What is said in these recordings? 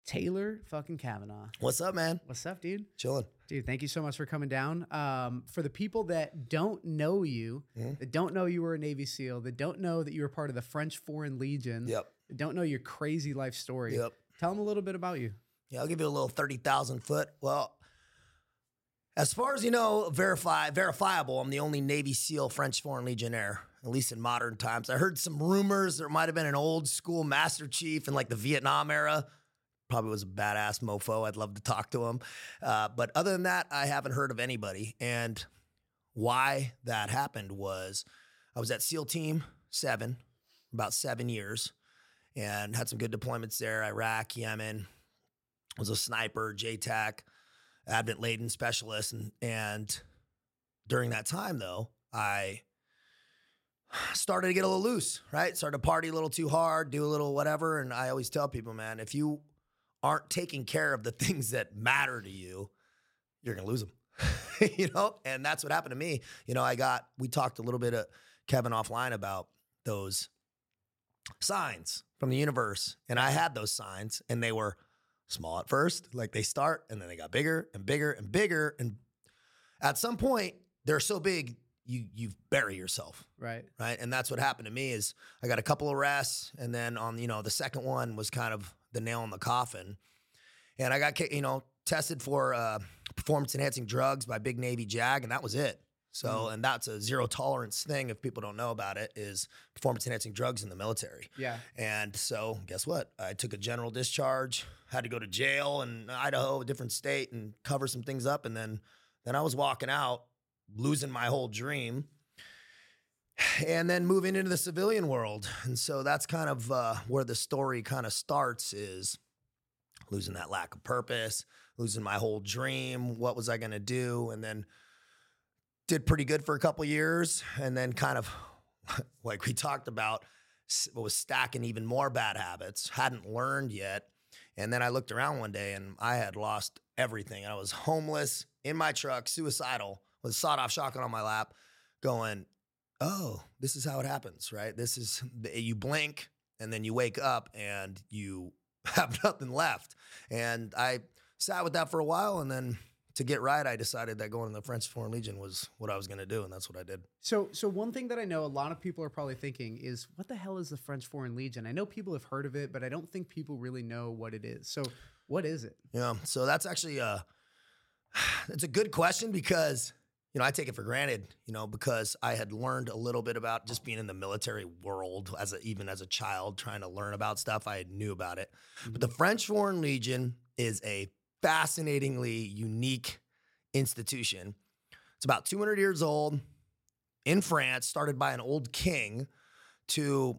Taylor fucking Kavanaugh. What's up, man? What's up, dude? Chilling. Dude, thank you so much for coming down. For the people that don't know you, that don't know you were a Navy SEAL, that don't know that you were part of the French Foreign Legion, that don't know your crazy life story, tell them a little bit about you. Yeah, I'll give you a little 30,000 foot. Well, as far as you know, verifiable, I'm the only Navy SEAL French Foreign Legionnaire, at least in modern times. I heard some rumors there might have been an old school Master Chief in like the Vietnam era. Probably was a badass mofo. I'd love to talk to him. But other than that, I haven't heard of anybody. And why that happened was I was at SEAL Team 7, about 7 years, and had some good deployments there. Iraq, Yemen, was a sniper, JTAC, advent laden specialist. And during that time, though, I started to get a little loose, right? Started to party a little too hard, do a little whatever. And I always tell people, man, if you aren't taking care of the things that matter to you, you're going to lose them, And that's what happened to me. We talked a little bit of Kevin offline about those signs from the universe. And I had those signs and they were small at first, like they start, and then they got bigger and bigger and bigger. And at some point they're so big, you bury yourself. Right. And that's what happened to me is I got a couple arrests. And then on, the second one was kind of the nail in the coffin. And I got, tested for performance enhancing drugs by Big Navy JAG, and that was it. So, and that's a zero tolerance thing. If people don't know about it, is performance enhancing drugs in the military. Yeah. And so guess what? I took a general discharge, had to go to jail in Idaho, a different state, and cover some things up. And then I was walking out, losing my whole dream, and then moving into the civilian world. And so that's kind of where the story kind of starts, is losing that lack of purpose, losing my whole dream. What was I going to do? And then did pretty good for a couple years. And then kind of like we talked about, was stacking even more bad habits, hadn't learned yet. And then I looked around one day and I had lost everything. I was homeless, in my truck, suicidal, with a sawed-off shotgun on my lap, going, oh, this is how it happens, right? This is, you blink and then you wake up and you have nothing left. And I sat with that for a while. And then to get right, I decided that going to the French Foreign Legion was what I was going to do. And that's what I did. So one thing that I know a lot of people are probably thinking is, what the hell is the French Foreign Legion? I know people have heard of it, but I don't think people really know what it is. So what is it? Yeah. So that's actually it's a good question because I take it for granted, because I had learned a little bit about just being in the military world even as a child, trying to learn about stuff. I knew about it. But the French Foreign Legion is a fascinatingly unique institution. It's about 200 years old in France, started by an old king to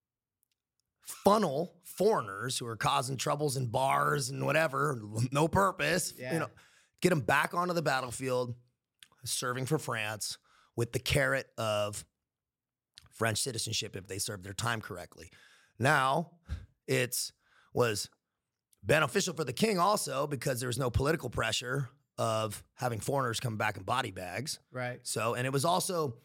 funnel foreigners who are causing troubles in bars and whatever, no purpose, get them back onto the battlefield, serving for France with the carrot of French citizenship if they served their time correctly. Now, it was beneficial for the king also because there was no political pressure of having foreigners come back in body bags. Right. So, and it was also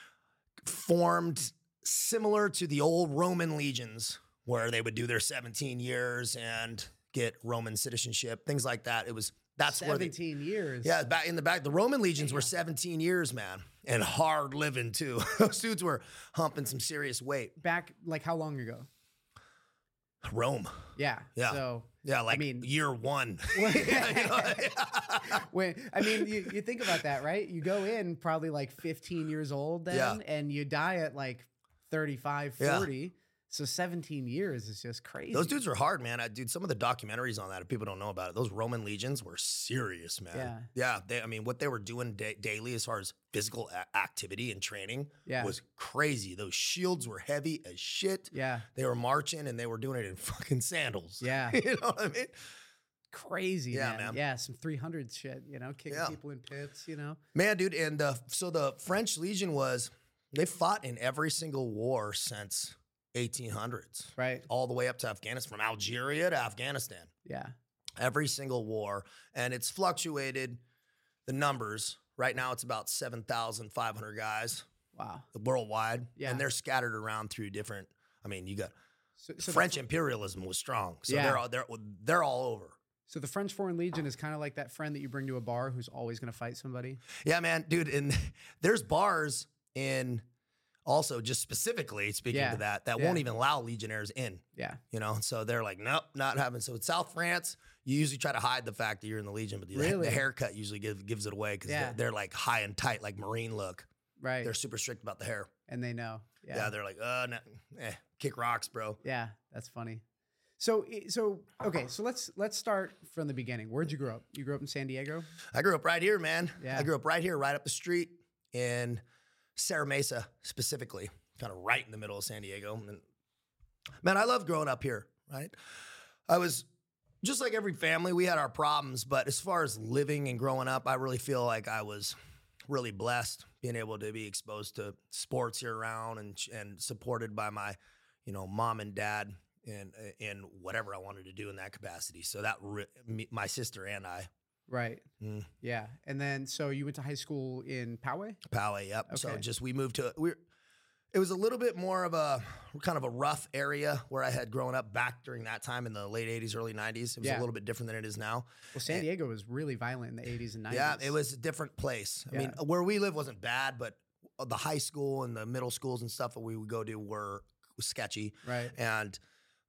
formed similar to the old Roman legions where they would do their 17 years and get Roman citizenship, things like that. That's 17 years. Yeah, back in the back. The Roman legions were 17 years, man. And hard living, too. Those dudes were humping some serious weight. Back, like, how long ago? Rome. Yeah. Yeah. So, yeah, like year one. You think about that, right? You go in probably like 15 years old then, and you die at like 35, 40. Yeah. So 17 years is just crazy. Those dudes were hard, man. Dude, some of the documentaries on that, if people don't know about it, those Roman legions were serious, man. Yeah. What they were doing daily as far as physical activity and training was crazy. Those shields were heavy as shit. Yeah. They were marching and they were doing it in fucking sandals. Yeah. You know what I mean? Crazy, man. Yeah, some 300 shit, kicking people in pits, Man, dude, and so the French Legion they fought in every single war since 1800s, right? All the way up to Afghanistan, from Algeria to Afghanistan. Yeah. Every single war. And it's fluctuated, the numbers. Right now, it's about 7,500 guys. Wow. Worldwide. Yeah. And they're scattered around through different, you got So French imperialism was strong. So they're all over. So the French Foreign Legion is kind of like that friend that you bring to a bar who's always going to fight somebody. Yeah, man, dude. And there's bars in also just specifically speaking to that won't even allow legionnaires in. Yeah. You know, so they're like, nope, not having. So in South France, you usually try to hide the fact that you're in the Legion, but the haircut usually gives it away because they're like high and tight, like Marine look. Right. They're super strict about the hair. And they know. Yeah, they're like, kick rocks, bro. Yeah, that's funny. So okay, so let's start from the beginning. Where'd you grow up? You grew up in San Diego? I grew up right here, man. Yeah. I grew up right here, right up the street in Serra Mesa, specifically, kind of right in the middle of San Diego. And man, I love growing up here, right? I was just like every family, we had our problems, but as far as living and growing up, I really feel like I was really blessed being able to be exposed to sports year round and supported by my, mom and dad in whatever I wanted to do in that capacity. So that my sister and I. Right. Yeah. And then, so you went to high school in Poway? Poway, yep. Okay. So we moved to, it was a little bit more of a kind of a rough area where I had grown up back during that time in the late 80s, early 90s. It was a little bit different than it is now. Well, San Diego was really violent in the 80s and 90s. Yeah, it was a different place. I mean, where we live wasn't bad, but the high school and the middle schools and stuff that we would go to was sketchy. Right. And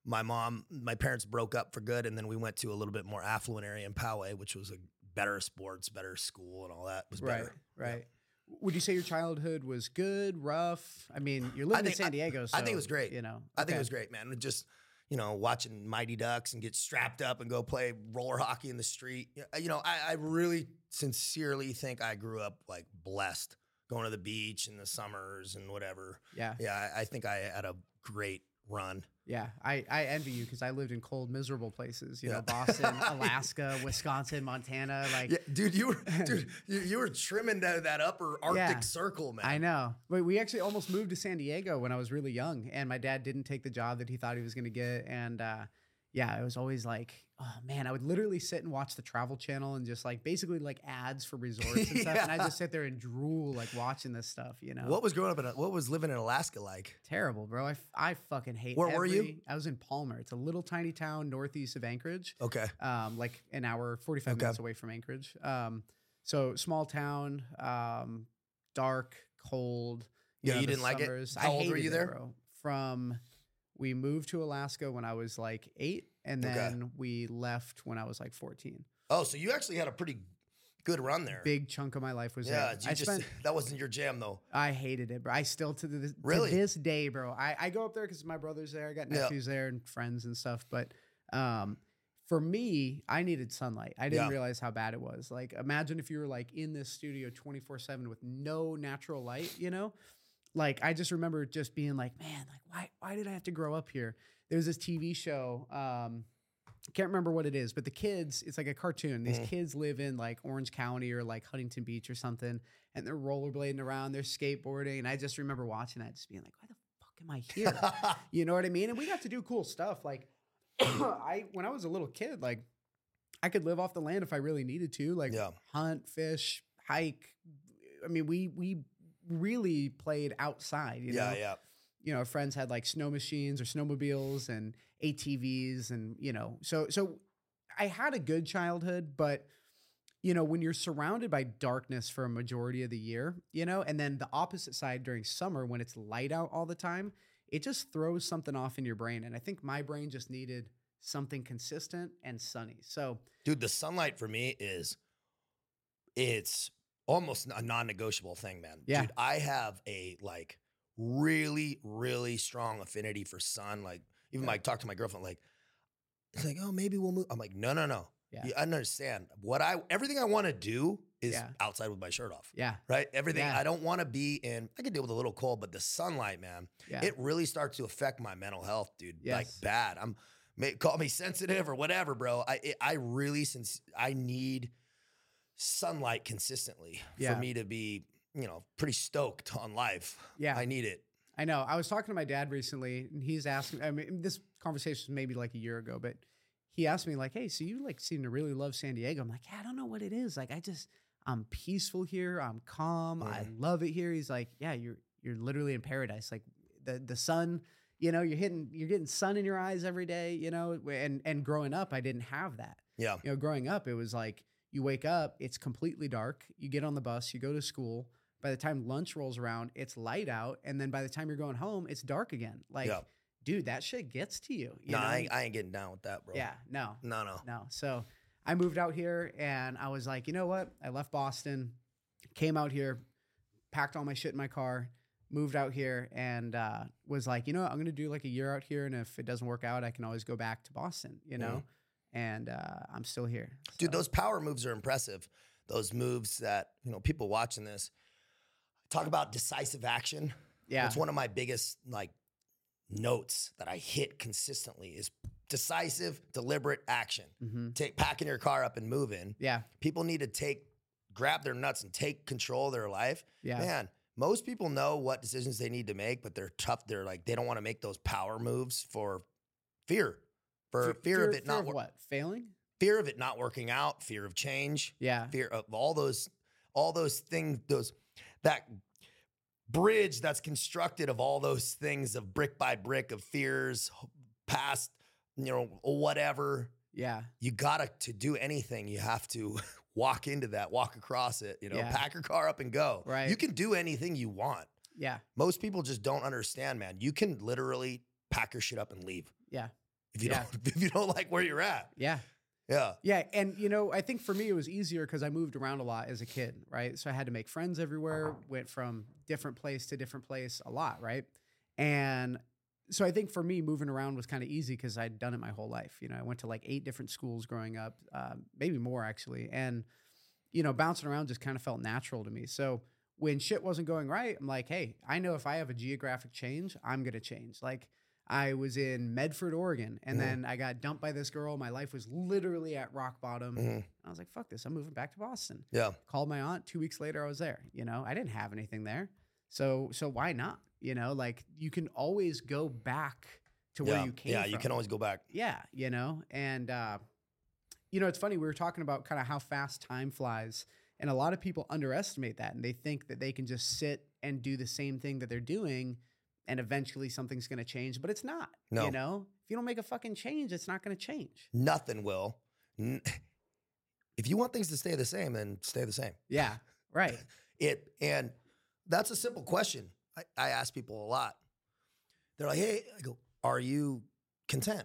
my parents broke up for good, and then we went to a little bit more affluent area in Poway, which was a better sports, better school, and all that was better. Right. Yeah. Would you say your childhood was good, rough? I mean, you're living in San Diego, so I think it was great. I think it was Okay. great, man. Just watching Mighty Ducks and get strapped up and go play roller hockey in the street. I really sincerely think I grew up like blessed, going to the beach in the summers and whatever. Yeah. Yeah, I think I had a great run. Yeah, I envy you because I lived in cold, miserable places. Boston, Alaska, Wisconsin, Montana. Like, yeah, dude, you were trimming that upper Arctic circle, man. I know, but we actually almost moved to San Diego when I was really young, and my dad didn't take the job that he thought he was going to get, and it was always like, oh man, I would literally sit and watch the Travel Channel and just like basically like ads for resorts and stuff, and I just sit there and drool like watching this stuff. What was what was living in Alaska like? Terrible, bro. I fucking hate. Where were you? I was in Palmer. It's a little tiny town northeast of Anchorage. Okay. Like an hour, 45 minutes away from Anchorage. So small town, dark, cold. Yeah, you didn't like it? How old were you there? Bro. We moved to Alaska when I was like 8, and then we left when I was like 14. Oh, so you actually had a pretty good run there. Big chunk of my life was there. That wasn't your jam though. I hated it, bro. I still to this day, bro. I go up there because my brother's there. I got nephews there and friends and stuff. But for me, I needed sunlight. I didn't realize how bad it was. Like, imagine if you were like in this studio 24/7 with no natural light, Like, I just remember just being like, man, like, why did I have to grow up here? There's this TV show, can't remember what it is, but the kids, it's like a cartoon. These kids live in like Orange County or like Huntington Beach or something, and they're rollerblading around, they're skateboarding. And I just remember watching that, just being like, why the fuck am I here? You know what I mean? And we got to do cool stuff. Like, when I was a little kid, like, I could live off the land if I really needed to, like hunt, fish, hike. I mean, we really played outside, friends had like snow machines or snowmobiles and ATVs and, so I had a good childhood, but when you're surrounded by darkness for a majority of the year, and then the opposite side during summer when it's light out all the time, it just throws something off in your brain. And I think my brain just needed something consistent and sunny. So dude, the sunlight for me it's almost a non-negotiable thing, man. Yeah. Dude, I have a like really, really strong affinity for sun. Like even like talk to my girlfriend, like, it's like, oh, maybe we'll move. I'm like, no. Yeah. You understand everything I want to do is outside with my shirt off. Yeah. Right. Everything. I don't want to be in, I can deal with a little cold, but the sunlight, man, it really starts to affect my mental health, dude. Yes. Like bad. Call me sensitive or whatever, bro. I really, since I need sunlight consistently for me to be, pretty stoked on life. Yeah. I need it. I know. I was talking to my dad recently, and he's asking, I mean, this conversation was maybe like a year ago, but he asked me like, hey, so you like seem to really love San Diego. I'm like, yeah, I don't know what it is. Like, I'm peaceful here. I'm calm. I love it here. He's like, yeah, you're literally in paradise. Like the sun you're getting sun in your eyes every day, and growing up, I didn't have that. Yeah. Growing up, it was like you wake up, it's completely dark. You get on the bus, you go to school. By the time lunch rolls around, it's light out. And then by the time you're going home, it's dark again. Like, dude, that shit gets to you. You know? I ain't getting down with that, bro. Yeah, no. No. So I moved out here and I was like, you know what? I left Boston, came out here, packed all my shit in my car, moved out here, and was like, you know what? I'm going to do like a year out here. And if it doesn't work out, I can always go back to Boston, And I'm still here. So. Dude, those power moves are impressive. Those moves that, people watching this talk about decisive action. Yeah. It's one of my biggest notes that I hit consistently is decisive, deliberate action. Packing your car up and moving. Yeah. People need to grab their nuts and take control of their life. Yeah. Man, most people know what decisions they need to make, but they're tough. They're like, they don't want to make those power moves for fear. Fear of it not what? Failing? Fear of it not working out, fear of change. Yeah. Fear of all those things, that bridge that's constructed of all those things of brick by brick of fears, past, whatever. Yeah. You to do anything, you have to walk into that, walk across it, pack your car up and go. Right. You can do anything you want. Yeah. Most people just don't understand, man. You can literally pack your shit up and leave. Yeah. If you don't like where you're at. Yeah. Yeah. Yeah. And, I think for me, it was easier because I moved around a lot as a kid, right? So I had to make friends everywhere, went from different place to different place a lot, right? And so I think for me, moving around was kind of easy because I'd done it my whole life. I went to like 8 different schools growing up, maybe more actually. And, bouncing around just kind of felt natural to me. So when shit wasn't going right, I'm like, hey, I know if I have a geographic change, I'm going to change. Like, I was in Medford, Oregon, and then I got dumped by this girl. My life was literally at rock bottom. I was like, fuck this. I'm moving back to Boston. Yeah. Called my aunt. 2 weeks later, I was there. I didn't have anything there. So why not? Like you can always go back to where you came from. Yeah, you can always go back. Yeah, and it's funny. We were talking about kind of how fast time flies, and a lot of people underestimate that, and they think that they can just sit and do the same thing that they're doing and eventually something's going to change, but it's not. No. If you don't make a fucking change, it's not going to change. Nothing will. If you want things to stay the same, then stay the same. Yeah, right. And that's a simple question. I ask people a lot. They're like, hey, I go, are you content?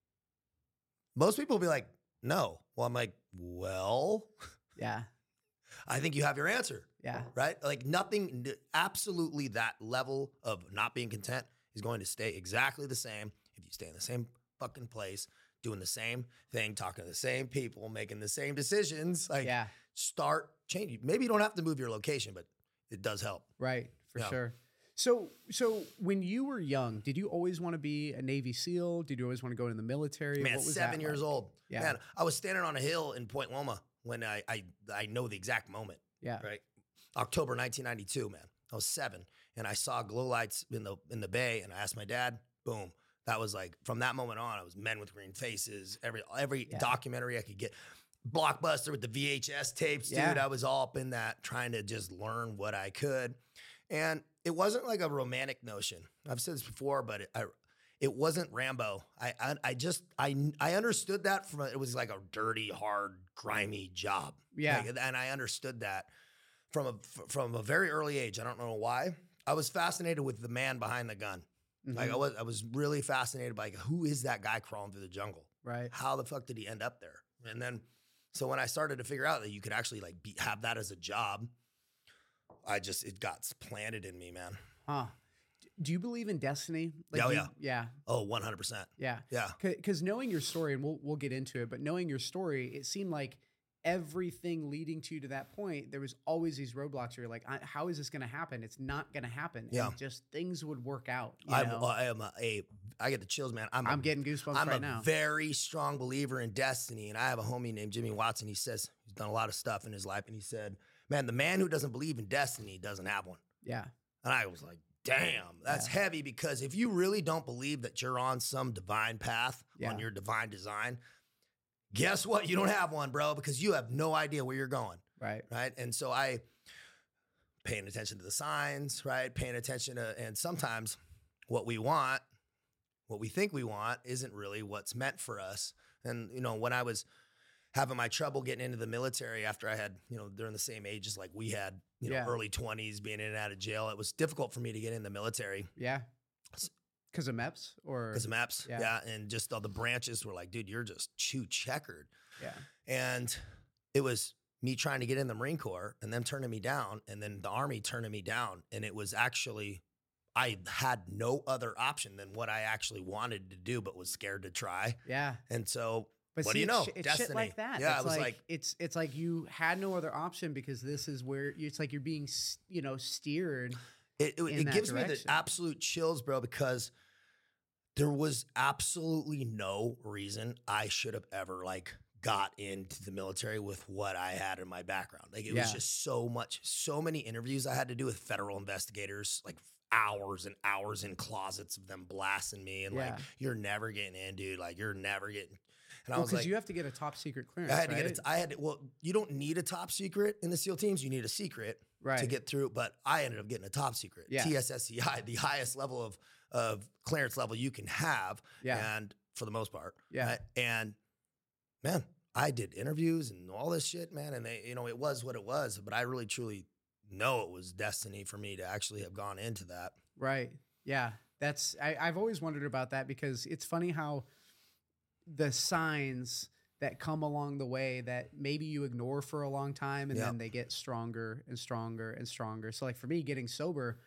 Most people will be like, no. Well, I'm like, well, yeah. I think you have your answer. Yeah. Right? Like nothing, absolutely that level of not being content is going to stay exactly the same if you stay in the same fucking place, doing the same thing, talking to the same people, making the same decisions. Like start changing. Maybe you don't have to move your location, but it does help. Right. For sure. So when you were young, did you always want to be a Navy SEAL? Did you always want to go into the military? Man, 7 years old. Yeah. Man, I was standing on a hill in Point Loma when I know the exact moment. Yeah. Right. October 1992, man. I was 7 and I saw glow lights in the bay and I asked my dad, boom. That was like, from that moment on, I was Men with Green Faces, every documentary I could get. Blockbuster with the VHS tapes, dude. I was all up in that, trying to just learn what I could. And it wasn't like a romantic notion. I've said this before, but it wasn't Rambo. I understood that it was like a dirty, hard, grimy job. Yeah. And I understood that from a very early age. I don't know why. I was fascinated with the man behind the gun. Mm-hmm. Like I was really fascinated by who is that guy crawling through the jungle? Right. How the fuck did he end up there? And then, so when I started to figure out that you could actually like have that as a job, it got planted in me, man. Huh. Do you believe in destiny? Yeah. Oh, 100%. Yeah. Yeah. Because knowing your story, and we'll get into it, but knowing your story, it seemed like everything leading to that point, there was always these roadblocks where you're like, how is this going to happen? It's not going to happen. Yeah. And just things would work out. I get the chills, man. I'm getting goosebumps right now. I'm a very strong believer in destiny. And I have a homie named Jimmy Watson. He says he's done a lot of stuff in his life. And he said, man, the man who doesn't believe in destiny doesn't have one. Yeah. And I was like, damn, that's heavy, because if you really don't believe that you're on some divine path, on your divine design, guess what? You don't have one, bro, because you have no idea where you're going. Right. Right. And so paying attention to the signs, right? Paying attention to, and sometimes what we want what we think we want isn't really what's meant for us. And, you know, when I was having my trouble getting into the military after I had, you know, during the same ages like we had, you know, early 20s, being in and out of jail, it was difficult for me to get in the military. Yeah. Because of MEPS or? Because of MEPS, yeah. And just all the branches were like, dude, you're just checkered. Yeah. And it was me trying to get in the Marine Corps and them turning me down, and then the Army turning me down. And it was actually, I had no other option than what I actually wanted to do, but was scared to try. Yeah. And so, but what see, do you know? It's Destiny. shit like that. Yeah, it's it was like it's like you had no other option because this is where it's like you're being, you know, steered. It gives me the absolute chills, bro, because there was absolutely no reason I should have ever like got into the military with what I had in my background. Like it was just so many interviews I had to do with federal investigators, like hours and hours in closets of them blasting me and like, you're never getting in, dude. Like you're never getting. And I was like, because you have to get a top secret clearance. I had to well, you don't need a top secret in the SEAL teams. You need a secret to get through. But I ended up getting a top secret, TSSCI, the highest level of clearance level you can have. And for the most part. And man, I did interviews and all this shit, man. And they, you know, it was what it was, but I really truly know it was destiny for me to actually have gone into that. Right. Yeah. I've always wondered about that because it's funny how the signs that come along the way that maybe you ignore for a long time and then they get stronger and stronger and stronger. So like for me getting sober,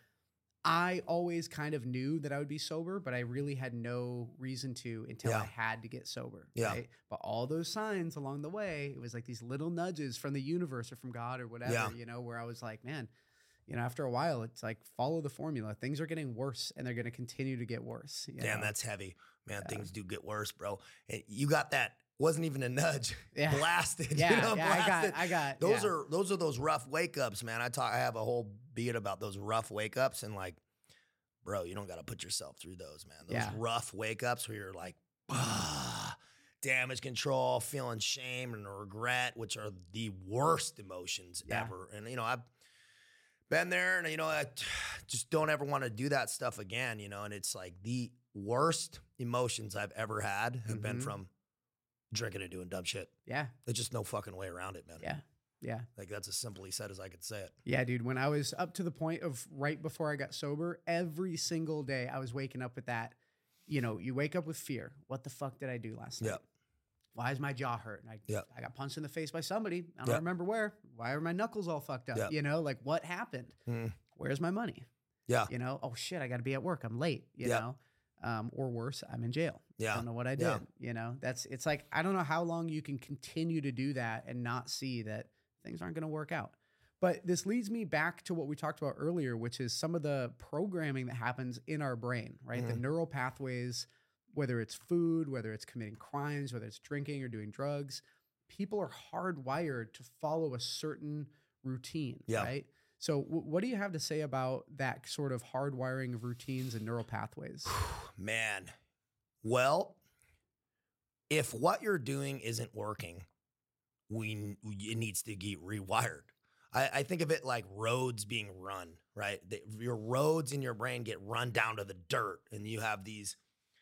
I always kind of knew that I would be sober, but I really had no reason to until I had to get sober. Right? But all those signs along the way, it was like these little nudges from the universe or from God or whatever, you know, where I was like, man, you know, after a while, it's like, follow the formula. Things are getting worse and they're going to continue to get worse. Damn, that's heavy. Man, things do get worse, bro. And you got that. Wasn't even a nudge. Blasted. Yeah, you know, blasted. I got. Those are those rough wake ups, man. I have a whole beat about those rough wake ups, and like, bro, you don't got to put yourself through those, man. Those rough wake ups where you're like, damage control, feeling shame and regret, which are the worst emotions ever. And you know, I've been there, and you know, I just don't ever want to do that stuff again. You know, and it's like the worst emotions I've ever had have been from drinking and doing dumb shit. Yeah. There's just no fucking way around it, man. Yeah. Yeah. Like that's as simply said as I could say it. Yeah, dude. When I was up to the point of right before I got sober, every single day I was waking up with that, you know, you wake up with fear. What the fuck did I do last night? Why is my jaw hurt? And I got punched in the face by somebody. I don't remember where. Why are my knuckles all fucked up? You know, like what happened? Where's my money? You know, oh shit, I got to be at work. I'm late, you know? Or worse, I'm in jail. I don't know what I did. You know, it's like, I don't know how long you can continue to do that and not see that things aren't going to work out. But this leads me back to what we talked about earlier, which is some of the programming that happens in our brain, right? The neural pathways, whether it's food, whether it's committing crimes, whether it's drinking or doing drugs, people are hardwired to follow a certain routine, right? So what do you have to say about that sort of hardwiring of routines and neural pathways? Man, well, if what you're doing isn't working, it needs to get rewired. I think of it like roads being run, right? Your roads in your brain get run down to the dirt, and you have these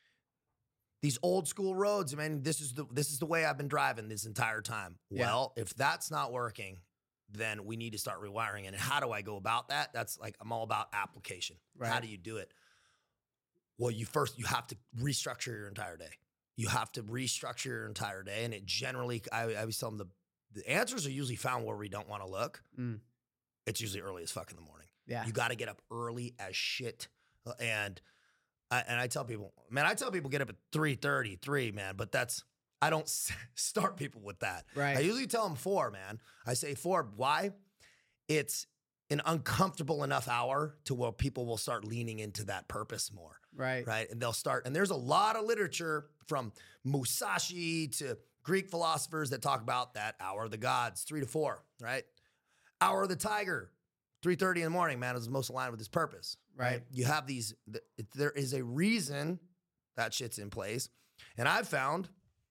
old school roads. I mean, this is the way I've been driving this entire time. Well, if that's not working, then we need to start rewiring. And how do I go about that? That's like, I'm all about application. How do you do it? Well, you have to restructure your entire day. You have to restructure your entire day. And it generally, I always tell them the answers are usually found where we don't want to look. It's usually early as fuck in the morning. You got to get up early as shit. And I tell people, get up at 3:33, man, but I don't start people with that. I usually tell them 4, man. I say 4. Why? It's an uncomfortable enough hour to where people will start leaning into that purpose more. Right. And they'll start, and there's a lot of literature from Musashi to Greek philosophers that talk about that hour of the gods, 3 to 4, right? Hour of the tiger, 3:30 in the morning, man, is the most aligned with his purpose. Right. You have these, there is a reason that shit's in place. And I've found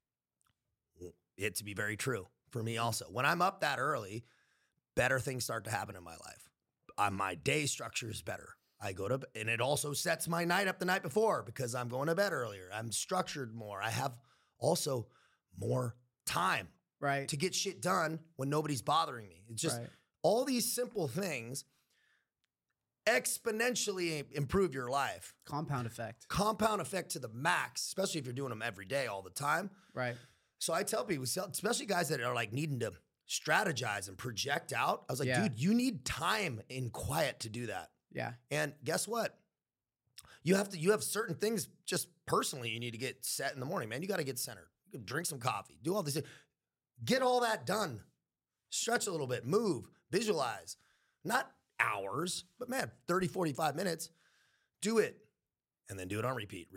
it to be very true for me also. When I'm up that early, better things start to happen in my life. My day structure is better. I go to, and it also sets my night up the night before because I'm going to bed earlier. I'm structured more. I have also more time to get shit done when nobody's bothering me. It's just all these simple things exponentially improve your life. Compound effect. Compound effect to the max, especially if you're doing them every day, all the time. Right. So I tell people, especially guys that are like needing to strategize and project out. I was like, dude, you need time in quiet to do that. Yeah. And guess what? You have certain things just personally you need to get set in the morning, man. You got to get centered. You can drink some coffee, do all these things. Get all that done. Stretch a little bit, move, visualize. Not hours, but man, 30, 45 minutes. Do it. And then do it on repeat,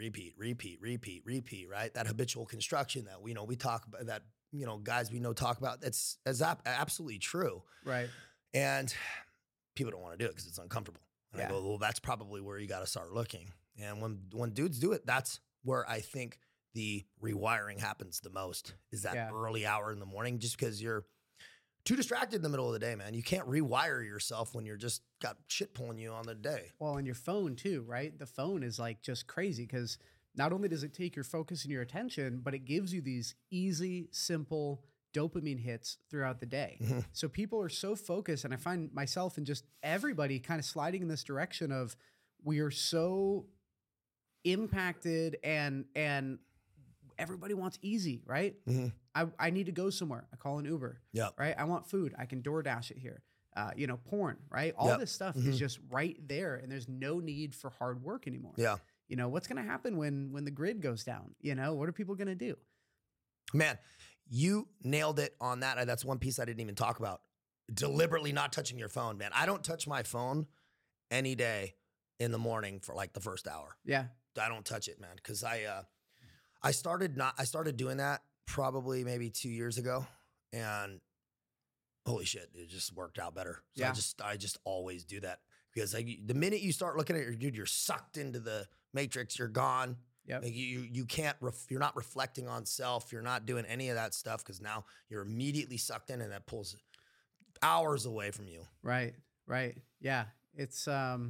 right? That habitual construction that we talk about, that guys we know talk about. That's absolutely true. Right. And people don't want to do it because it's uncomfortable. And I go, well, that's probably where you got to start looking. And when dudes do it, that's where I think the rewiring happens the most, is that early hour in the morning, just because you're too distracted in the middle of the day, man. You can't rewire yourself when you're just got shit pulling you on the day. Well, and your phone too, right? The phone is like just crazy because not only does it take your focus and your attention, but it gives you these easy, simple dopamine hits throughout the day. Mm-hmm. So people are so focused, and I find myself and just everybody kind of sliding in this direction of we are so impacted and everybody wants easy, right? Mm-hmm. I need to go somewhere. I call an Uber, right? I want food. I can DoorDash it here. Porn, right? All this stuff is just right there, and there's no need for hard work anymore. Yeah. What's going to happen when the grid goes down? What are people going to do? Man, you nailed it on that. That's one piece I didn't even talk about. Deliberately not touching your phone, man. I don't touch my phone any day in the morning for like the first hour. Yeah. I don't touch it, man, because I started doing that probably maybe 2 years ago, and holy shit, it just worked out better. So I just always do that, because the minute you start looking at it, dude, you're sucked into the matrix. You're gone. Yep. Like you can't. You're not reflecting on self. You're not doing any of that stuff, because now you're immediately sucked in, and that pulls hours away from you. Right. Yeah. It's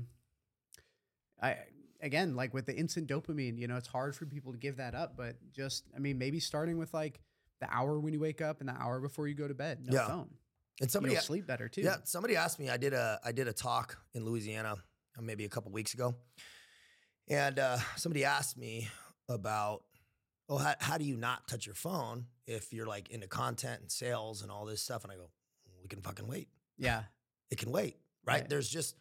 again, like with the instant dopamine, it's hard for people to give that up, but maybe starting with like the hour when you wake up and the hour before you go to bed, no phone. And you'll sleep better too. Yeah. Somebody asked me, I did a talk in Louisiana maybe a couple weeks ago. And somebody asked me about, how do you not touch your phone if you're like into content and sales and all this stuff? And I go, we can fucking wait. Yeah. It can wait, right? There's just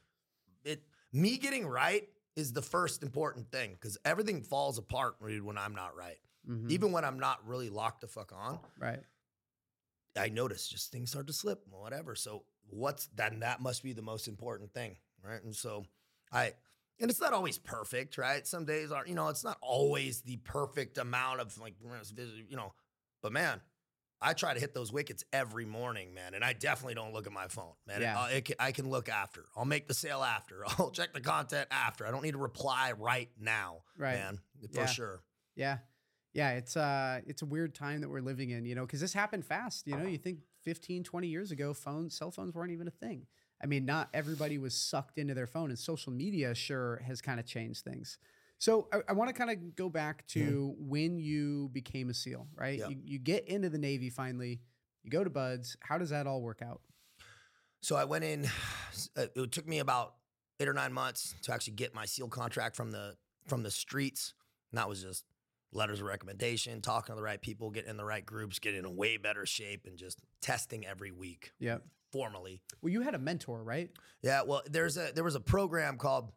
me getting right is the first important thing, because everything falls apart when I'm not right. Mm-hmm. Even when I'm not really locked the fuck on. Right. I notice just things start to slip, whatever. So that must be the most important thing, right? And so and it's not always perfect, right? Some days are, it's not always the perfect amount of like, but man, I try to hit those wickets every morning, man. And I definitely don't look at my phone, man. Yeah. I can look after. I'll make the sale after. I'll check the content after. I don't need to reply right now, man, for sure. Yeah. Yeah. It's a weird time that we're living in, because this happened fast. You think 15, 20 years ago, cell phones weren't even a thing. I mean, not everybody was sucked into their phone, and social media sure has kind of changed things. So I want to kind of go back to when you became a SEAL, right? Yep. You get into the Navy finally, you go to BUD/S. How does that all work out? So I went in, it took me about 8 or 9 months to actually get my SEAL contract from the streets. And that was just letters of recommendation, talking to the right people, getting in the right groups, getting in way better shape, and just testing every week. Yeah. Formally. Well, you had a mentor, right? Yeah. Well, there was a program called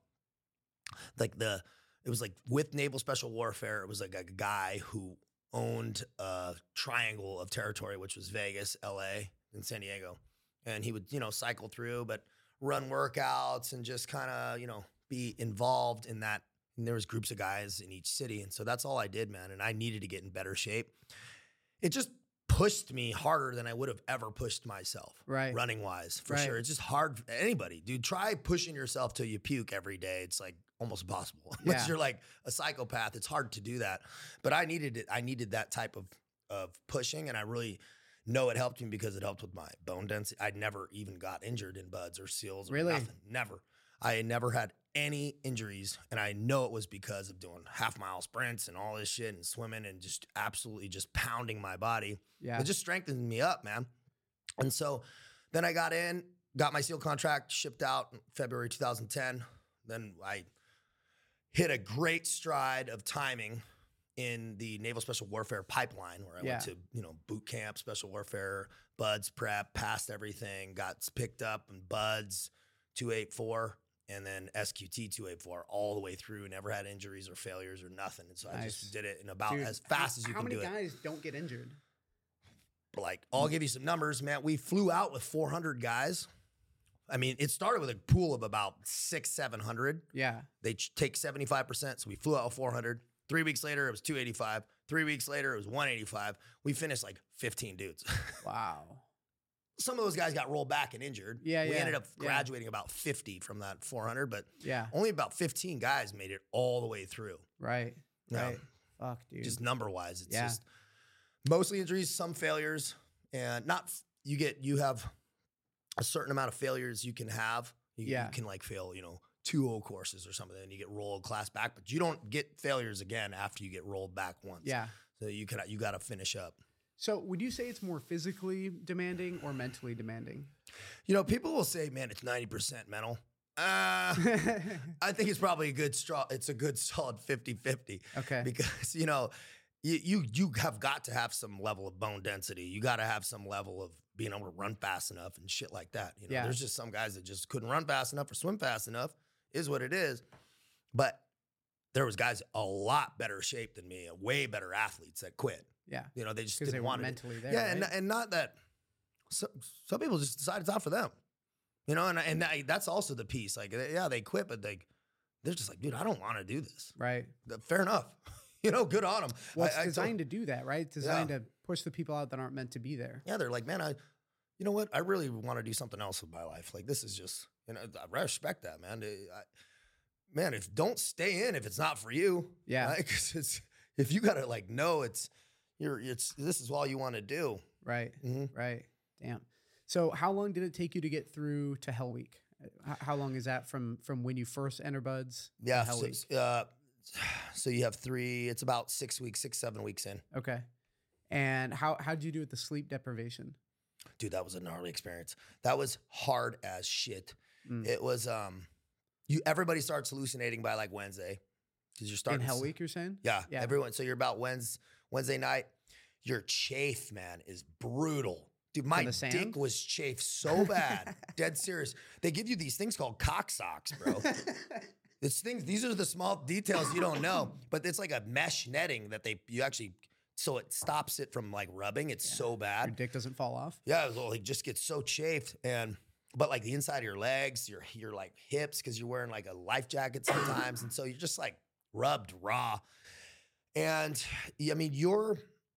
it was like with Naval Special Warfare. It was like a guy who owned a triangle of territory, which was Vegas, LA, and San Diego. And he would, cycle through, but run workouts and just kind of, be involved in that. And there was groups of guys in each city. And so that's all I did, man. And I needed to get in better shape. It just pushed me harder than I would have ever pushed myself. Right. Running wise, for sure. It's just hard for anybody, dude. Try pushing yourself till you puke every day. It's like almost impossible. Unless you're like a psychopath, it's hard to do that. But I needed it. I needed that type of pushing, and I really know it helped me because it helped with my bone density. I'd never even got injured in BUD/S or SEALs or nothing. Never. I never had any injuries, and I know it was because of doing half-mile sprints and all this shit and swimming and just absolutely just pounding my body. Yeah. It just strengthened me up, man. And so then I got my SEAL contract, shipped out in February 2010. Then I hit a great stride of timing in the Naval Special Warfare pipeline, where I went to, boot camp, special warfare, BUDS prep, passed everything, got picked up in BUDS 284 and then SQT 284 all the way through, never had injuries or failures or nothing. And so I just did it in about as fast as you can do it. How many guys don't get injured? Like, I'll give you some numbers, man. We flew out with 400 guys. I mean, it started with a pool of about 700. Yeah. They take 75%. So we flew out with 400. 3 weeks later, it was 285. 3 weeks later, it was 185. We finished like 15 dudes. Wow. Some of those guys got rolled back and injured. We ended up graduating about 50 from that 400, but only about 15 guys made it all the way through. Right. Fuck, dude. Just number-wise. It's just mostly injuries, some failures, and you have a certain amount of failures you can have. You can like fail, 2 courses or something, and you get rolled class back, but you don't get failures again after you get rolled back once. Yeah. So you got to finish up. So would you say it's more physically demanding or mentally demanding? People will say, man, it's 90% mental. I think it's probably a good solid 50-50. Okay. Because, you have got to have some level of bone density. You got to have some level of being able to run fast enough and shit like that. There's just some guys that just couldn't run fast enough or swim fast enough, is what it is. But there was guys a lot better shape than me, way better athletes that quit. Yeah. They just didn't want it. Mentally there. Yeah, right? and not that some people just decide it's not for them. And that's also the piece. Like, they quit, but they're just like, dude, I don't want to do this. Right. Fair enough. Good on them. Well, it's designed to do that, right? It's designed to push the people out that aren't meant to be there. Yeah, they're like, man, you know what? I really want to do something else with my life. Like, this is just, I respect that, man. Don't stay in if it's not for you. Yeah. Right? 'Cause if you got to know this is all you want to do. Right. Mm-hmm. Right. Damn. So how long did it take you to get through to Hell Week? How long is that from when you first enter BUDS? Yeah. Hell Week? So you have it's about 7 weeks in. Okay. And how did you do with the sleep deprivation? Dude, that was a gnarly experience. That was hard as shit. It was, everybody starts hallucinating by like Wednesday. Because you're starting in Hell Week, you're saying? Yeah. Everyone. So you're about Wednesday night. Your chafe, man, is brutal. Dude, my dick was chafed so bad. Dead serious. They give you these things called cock socks, bro. These are the small details you don't know, but it's like a mesh netting that so it stops it from like rubbing. It's so bad. Your dick doesn't fall off? Yeah, it just gets so chafed. But like the inside of your legs, your like hips, because you're wearing like a life jacket sometimes. And so you're just like rubbed raw. And I mean, you're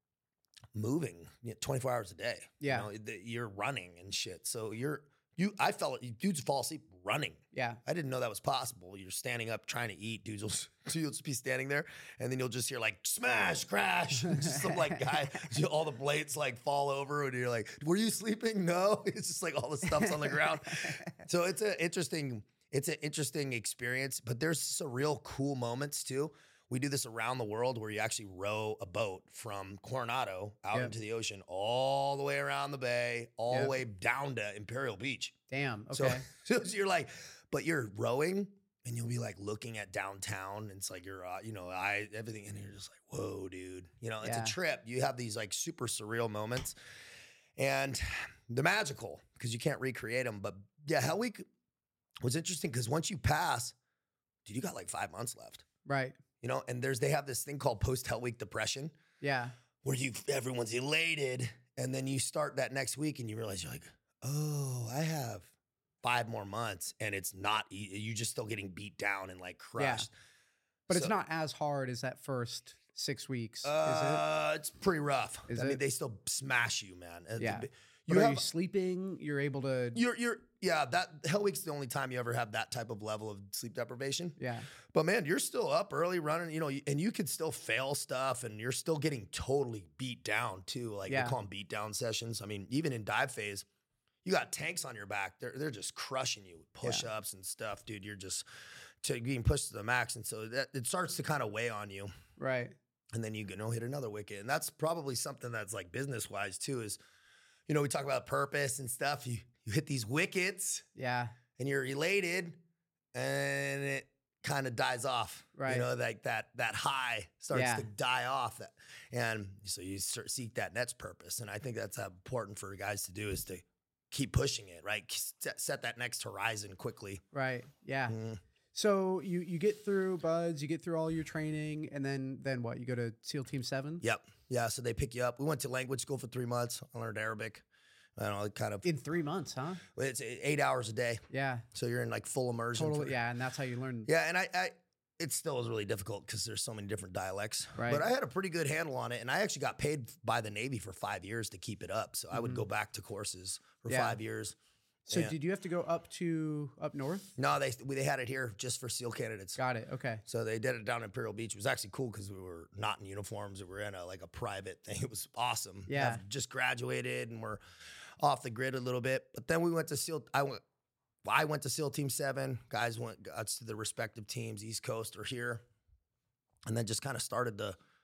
moving 24 hours a day. Yeah. You're running and shit. So I felt it. Dudes fall asleep running. Yeah. I didn't know that was possible. You're standing up trying to eat. Dudes you'll just be standing there, and then you'll just hear like smash, crash. Just some like guy, all the blades like fall over, and you're like, "Were you sleeping?" No. It's just like all the stuff's on the ground. So it's an interesting experience. But there's some real cool moments too. We do this around the world where you actually row a boat from Coronado out into the ocean, all the way around the bay, all the way down to Imperial Beach. Damn. Okay. So you're like, but you're rowing and you'll be like looking at downtown. And it's like you're, everything. And you're just like, whoa, dude. It's a trip. You have these like super surreal moments. And they're magical because you can't recreate them. But yeah, Hell Week was interesting because once you pass, dude, you got like 5 months left. Right. And they have this thing called post-Hell Week depression. Yeah. Where everyone's elated, and then you start that next week and you realize you're like, oh, I have 5 more months, and it's not, you're just still getting beat down and like crushed. Yeah. But it's not as hard as that first 6 weeks, is it? It's pretty rough. I mean, they still smash you, man. Yeah. Are you sleeping? You're able to... that Hell Week's the only time you ever have that type of level of sleep deprivation. Yeah. But man, you're still up early running, and you could still fail stuff, and you're still getting totally beat down too. Like they call them beat down sessions. I mean, even in dive phase, you got tanks on your back. They're just crushing you with push-ups and stuff, dude. You're just being pushed to the max. And so that it starts to kind of weigh on you. Right. And then you hit another wicket. And that's probably something that's like business-wise too is, we talk about purpose and stuff. You hit these wickets. Yeah. And you're elated and it kind of dies off. Right. Like that high starts to die off. And so you seek that next purpose. And I think that's important for guys to do is to keep pushing it, right? Set that next horizon quickly. Right. Yeah. Mm-hmm. So you get through BUD/S, you get through all your training, and then what? You go to SEAL Team 7? Yep. Yeah. So they pick you up. We went to language school for 3 months. I learned Arabic. I don't know, kind of in 3 months, huh? It's 8 hours a day. Yeah. So you're in like full immersion. Totally. Yeah. And that's how you learn. Yeah. And it still is really difficult because there's so many different dialects. Right. But I had a pretty good handle on it. And I actually got paid by the Navy for 5 years to keep it up. So I would go back to courses for 5 years. So did you have to go up north? No, they had it here just for SEAL candidates. Got it. Okay. So they did it down in Imperial Beach. It was actually cool because we were not in uniforms. We were in a private thing. It was awesome. Yeah. I've just graduated and we're off the grid a little bit. But then we went to SEAL. I went to SEAL Team 7. Guys got to the respective teams, East Coast or here, and then just kind of started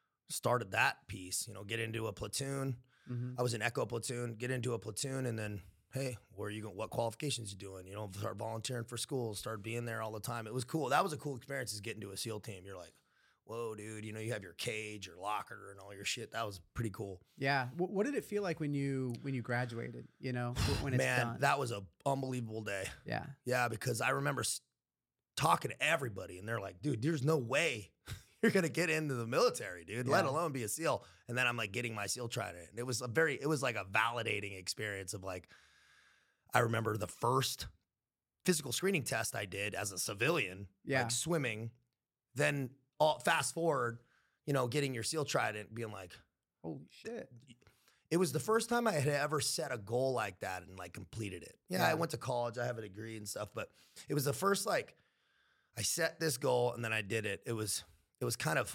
that piece. Get into a platoon. Mm-hmm. I was in Echo platoon. Get into a platoon, and then hey, where are you going? What qualifications you doing? Start volunteering for schools. Start being there all the time. It was cool. That was a cool experience. Is getting to a SEAL team. You're like, whoa, dude. You have your cage, your locker, and all your shit. That was pretty cool. Yeah. What did it feel like when you graduated? When it's done? That was an unbelievable day. Yeah. Yeah, because I remember talking to everybody, and they're like, dude, there's no way you're gonna get into the military, dude. Let alone be a SEAL. And then I'm like getting my SEAL training. And it was like a validating experience of like, I remember the first physical screening test I did as a civilian, like swimming. Then fast forward, getting your SEAL trident, being like, holy shit. It was the first time I had ever set a goal like that and like completed it. Yeah, I went to college, I have a degree and stuff, but it was the first, like, I set this goal and then I did it. It was kind of,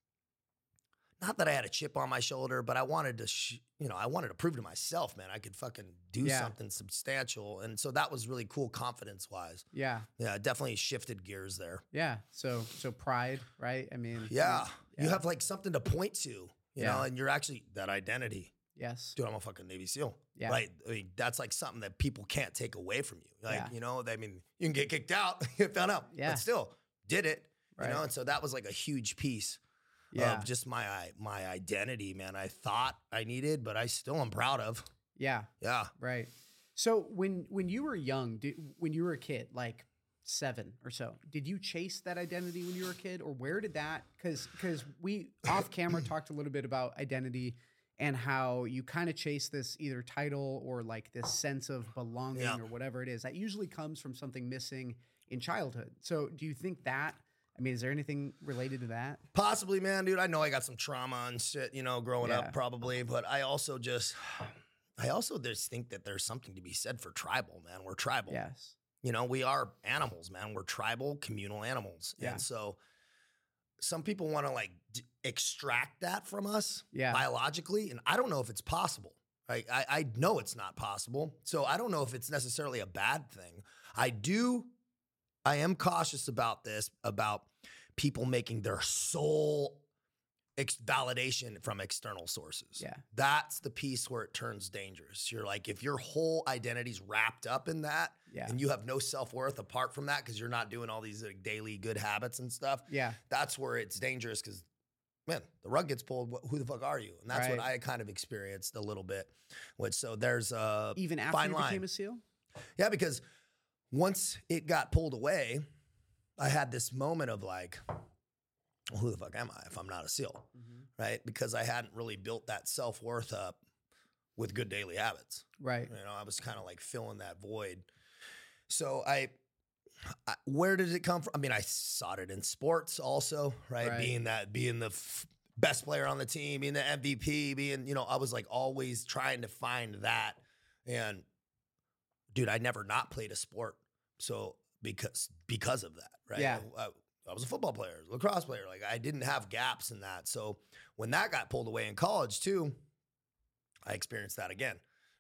not that I had a chip on my shoulder, but I wanted to, I wanted to prove to myself, man, I could fucking do something substantial. And so that was really cool confidence wise. Yeah. Yeah. It definitely shifted gears there. Yeah. So pride, right? I mean. Yeah. You have like something to point to, you know, and you're actually that identity. Yes. Dude, I'm a fucking Navy SEAL. Yeah. Right. I mean, that's like something that people can't take away from you. Like, I mean, you can get kicked out, get found out, but still did it, you know? And so that was like a huge piece. Of just my identity, man. I thought I needed, but I still am proud of. Yeah. Yeah. Right. So when you were young, when you were a kid, like 7 or so, did you chase that identity when you were a kid, or where did that? Because we off camera talked a little bit about identity and how you kind of chase this either title or like this sense of belonging or whatever it is that usually comes from something missing in childhood. So do you think that? I mean, is there anything related to that? Possibly, man, dude. I know I got some trauma and shit, growing up probably, but I also just think that there's something to be said for tribal, man. We're tribal. Yes. We are animals, man. We're tribal, communal animals. Yeah. And so some people want to like extract that from us biologically. And I don't know if it's possible. Right? I know it's not possible. So I don't know if it's necessarily a bad thing. I am cautious about this, about people making their sole validation from external sources. Yeah. That's the piece where it turns dangerous. You're like, if your whole identity's wrapped up in that and you have no self-worth apart from that because you're not doing all these like daily good habits and stuff, that's where it's dangerous because, man, the rug gets pulled. Who the fuck are you? And that's what I kind of experienced a little bit. So there's a even after fine you line. Became a SEAL? Yeah, because once it got pulled away, I had this moment of like, well, who the fuck am I if I'm not a SEAL, right? Because I hadn't really built that self-worth up with good daily habits. Right. I was kind of like filling that void. So where did it come from? I mean, I sought it in sports also, right? Being the best player on the team, being the MVP, I was like always trying to find that. And dude, I never not played a sport. So because of that, right? Yeah. I was a football player, lacrosse player. Like I didn't have gaps in that. So when that got pulled away in college too, I experienced that again,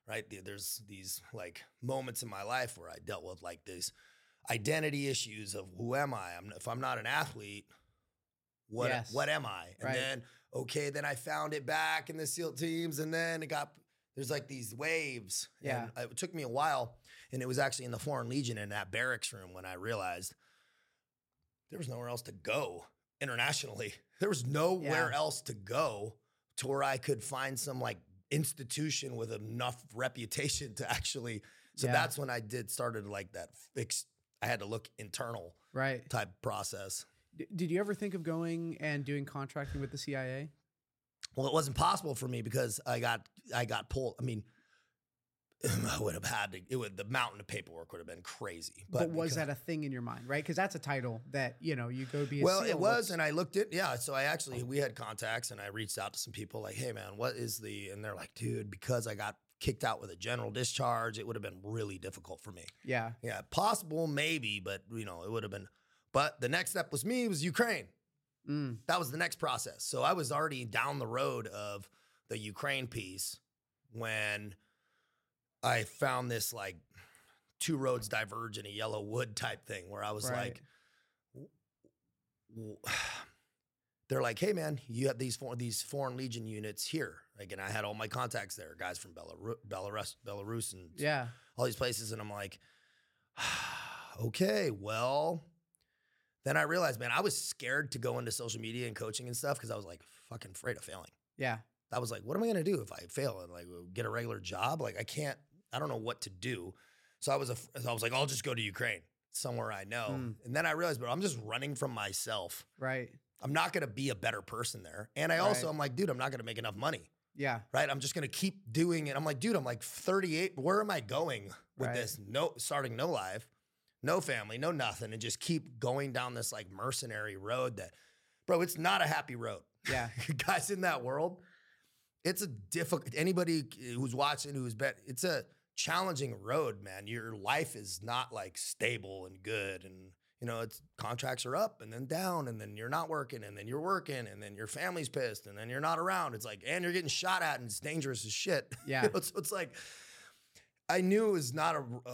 right? There's these like moments in my life where I dealt with like these identity issues of who am I? If I'm not an athlete, what am I? And then, then I found it back in the SEAL teams, and then there's like these waves. Yeah. And it took me a while, and it was actually in the Foreign Legion in that barracks room when I realized there was nowhere else to go internationally. There was nowhere else to go to where I could find some like institution with enough reputation to actually. So that's when I started like that I had to look internal type process. Did you ever think of going and doing contracting with the CIA? Well, it wasn't possible for me because I got pulled. I mean, I would have had to. The mountain of paperwork would have been crazy. But was that a thing in your mind, right? Because that's a title that you go be. Well, it was, and I looked at So we had contacts, and I reached out to some people like, "Hey, man, what is the?" And they're like, "Dude, because I got kicked out with a general discharge, it would have been really difficult for me." Yeah, possible, maybe, but it would have been. But the next step was Ukraine. That was the next process. So I was already down the road of the Ukraine piece when I found this like two roads diverge in a yellow wood type thing where I was like, they're like, "Hey man, you have these Foreign Legion units here." Like, and I had all my contacts there, guys from Belarus and all these places. And I'm like, okay, well. Then I realized, man, I was scared to go into social media and coaching and stuff because I was like fucking afraid of failing. Yeah. I was like, what am I going to do if I fail and like get a regular job? Like I don't know what to do. So I was like, I'll just go to Ukraine, somewhere I know. And then I realized, but I'm just running from myself. Right. I'm not going to be a better person there. And I'm like, dude, I'm not going to make enough money. Yeah. Right. I'm just going to keep doing it. I'm like, dude, I'm like 38. Where am I going with this? Starting no life. No family, no nothing, and just keep going down this like mercenary road that, bro, it's not a happy road. Yeah. Guys in that world, it's a difficult, anybody who's watching, it's a challenging road, man. Your life is not like stable and good. And, it's contracts are up and then down, and then you're not working, and then you're working, and then your family's pissed, and then you're not around. It's like, and you're getting shot at, and it's dangerous as shit. Yeah. So it's like, I knew it was not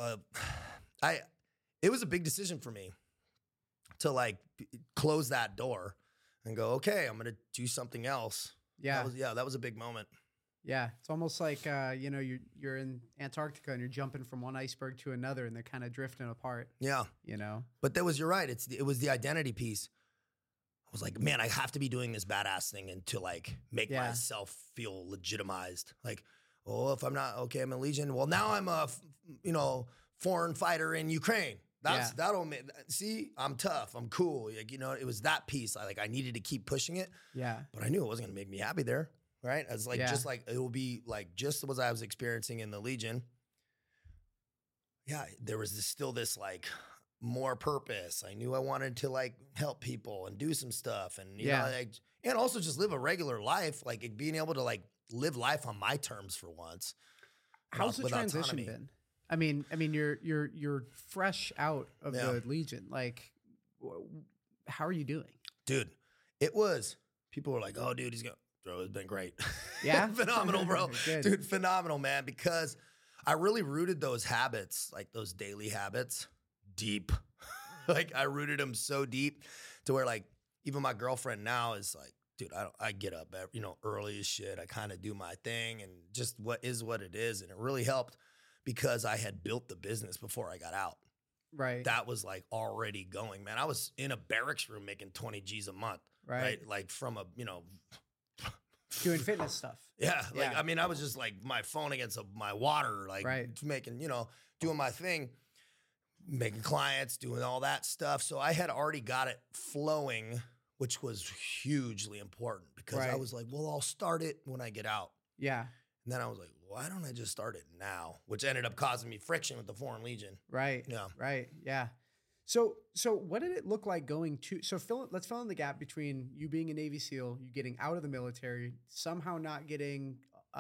it was a big decision for me to like close that door and go, okay, I'm going to do something else. Yeah. That was a big moment. Yeah. It's almost like, you're in Antarctica and you're jumping from one iceberg to another and they're kind of drifting apart. Yeah. But you're right. It was the identity piece. I was like, man, I have to be doing this badass thing and to like make myself feel legitimized. Like, oh, if I'm not, okay, I'm in Legion. Well, now I'm a, foreign fighter in Ukraine. That'll make, see, I'm tough. I'm cool. Like, it was that piece. I needed to keep pushing it. Yeah. But I knew it wasn't going to make me happy there. Right. As like, just like, it will be like just what I was experiencing in the Legion. Yeah. There was still this like more purpose. I knew I wanted to like help people and do some stuff. And, and also just live a regular life, like being able to like live life on my terms for once. How's the transition been? I mean, you're fresh out of the Legion. Like, how are you doing, dude? People were like, "Oh, dude, it's been great." Yeah, phenomenal, bro. Dude, phenomenal, man. Because I really rooted those habits, like those daily habits, deep. Like I rooted them so deep to where, like, even my girlfriend now is like, dude, I get up, early as shit. I kind of do my thing, and just what it is, and it really helped. Because I had built the business before I got out. Right. That was like already going, man. I was in a barracks room making 20 G's a month. Right. Like from a, doing fitness stuff. Yeah. Like, I mean, I was just like my phone against my water, like making, doing my thing, making clients, doing all that stuff. So I had already got it flowing, which was hugely important because I was like, well, I'll start it when I get out. Yeah. And then I was like, why don't I just start it now? Which ended up causing me friction with the Foreign Legion. Right. Yeah. Right. Yeah. So what did it look like going to? So let's fill in the gap between you being a Navy SEAL, you getting out of the military, somehow not getting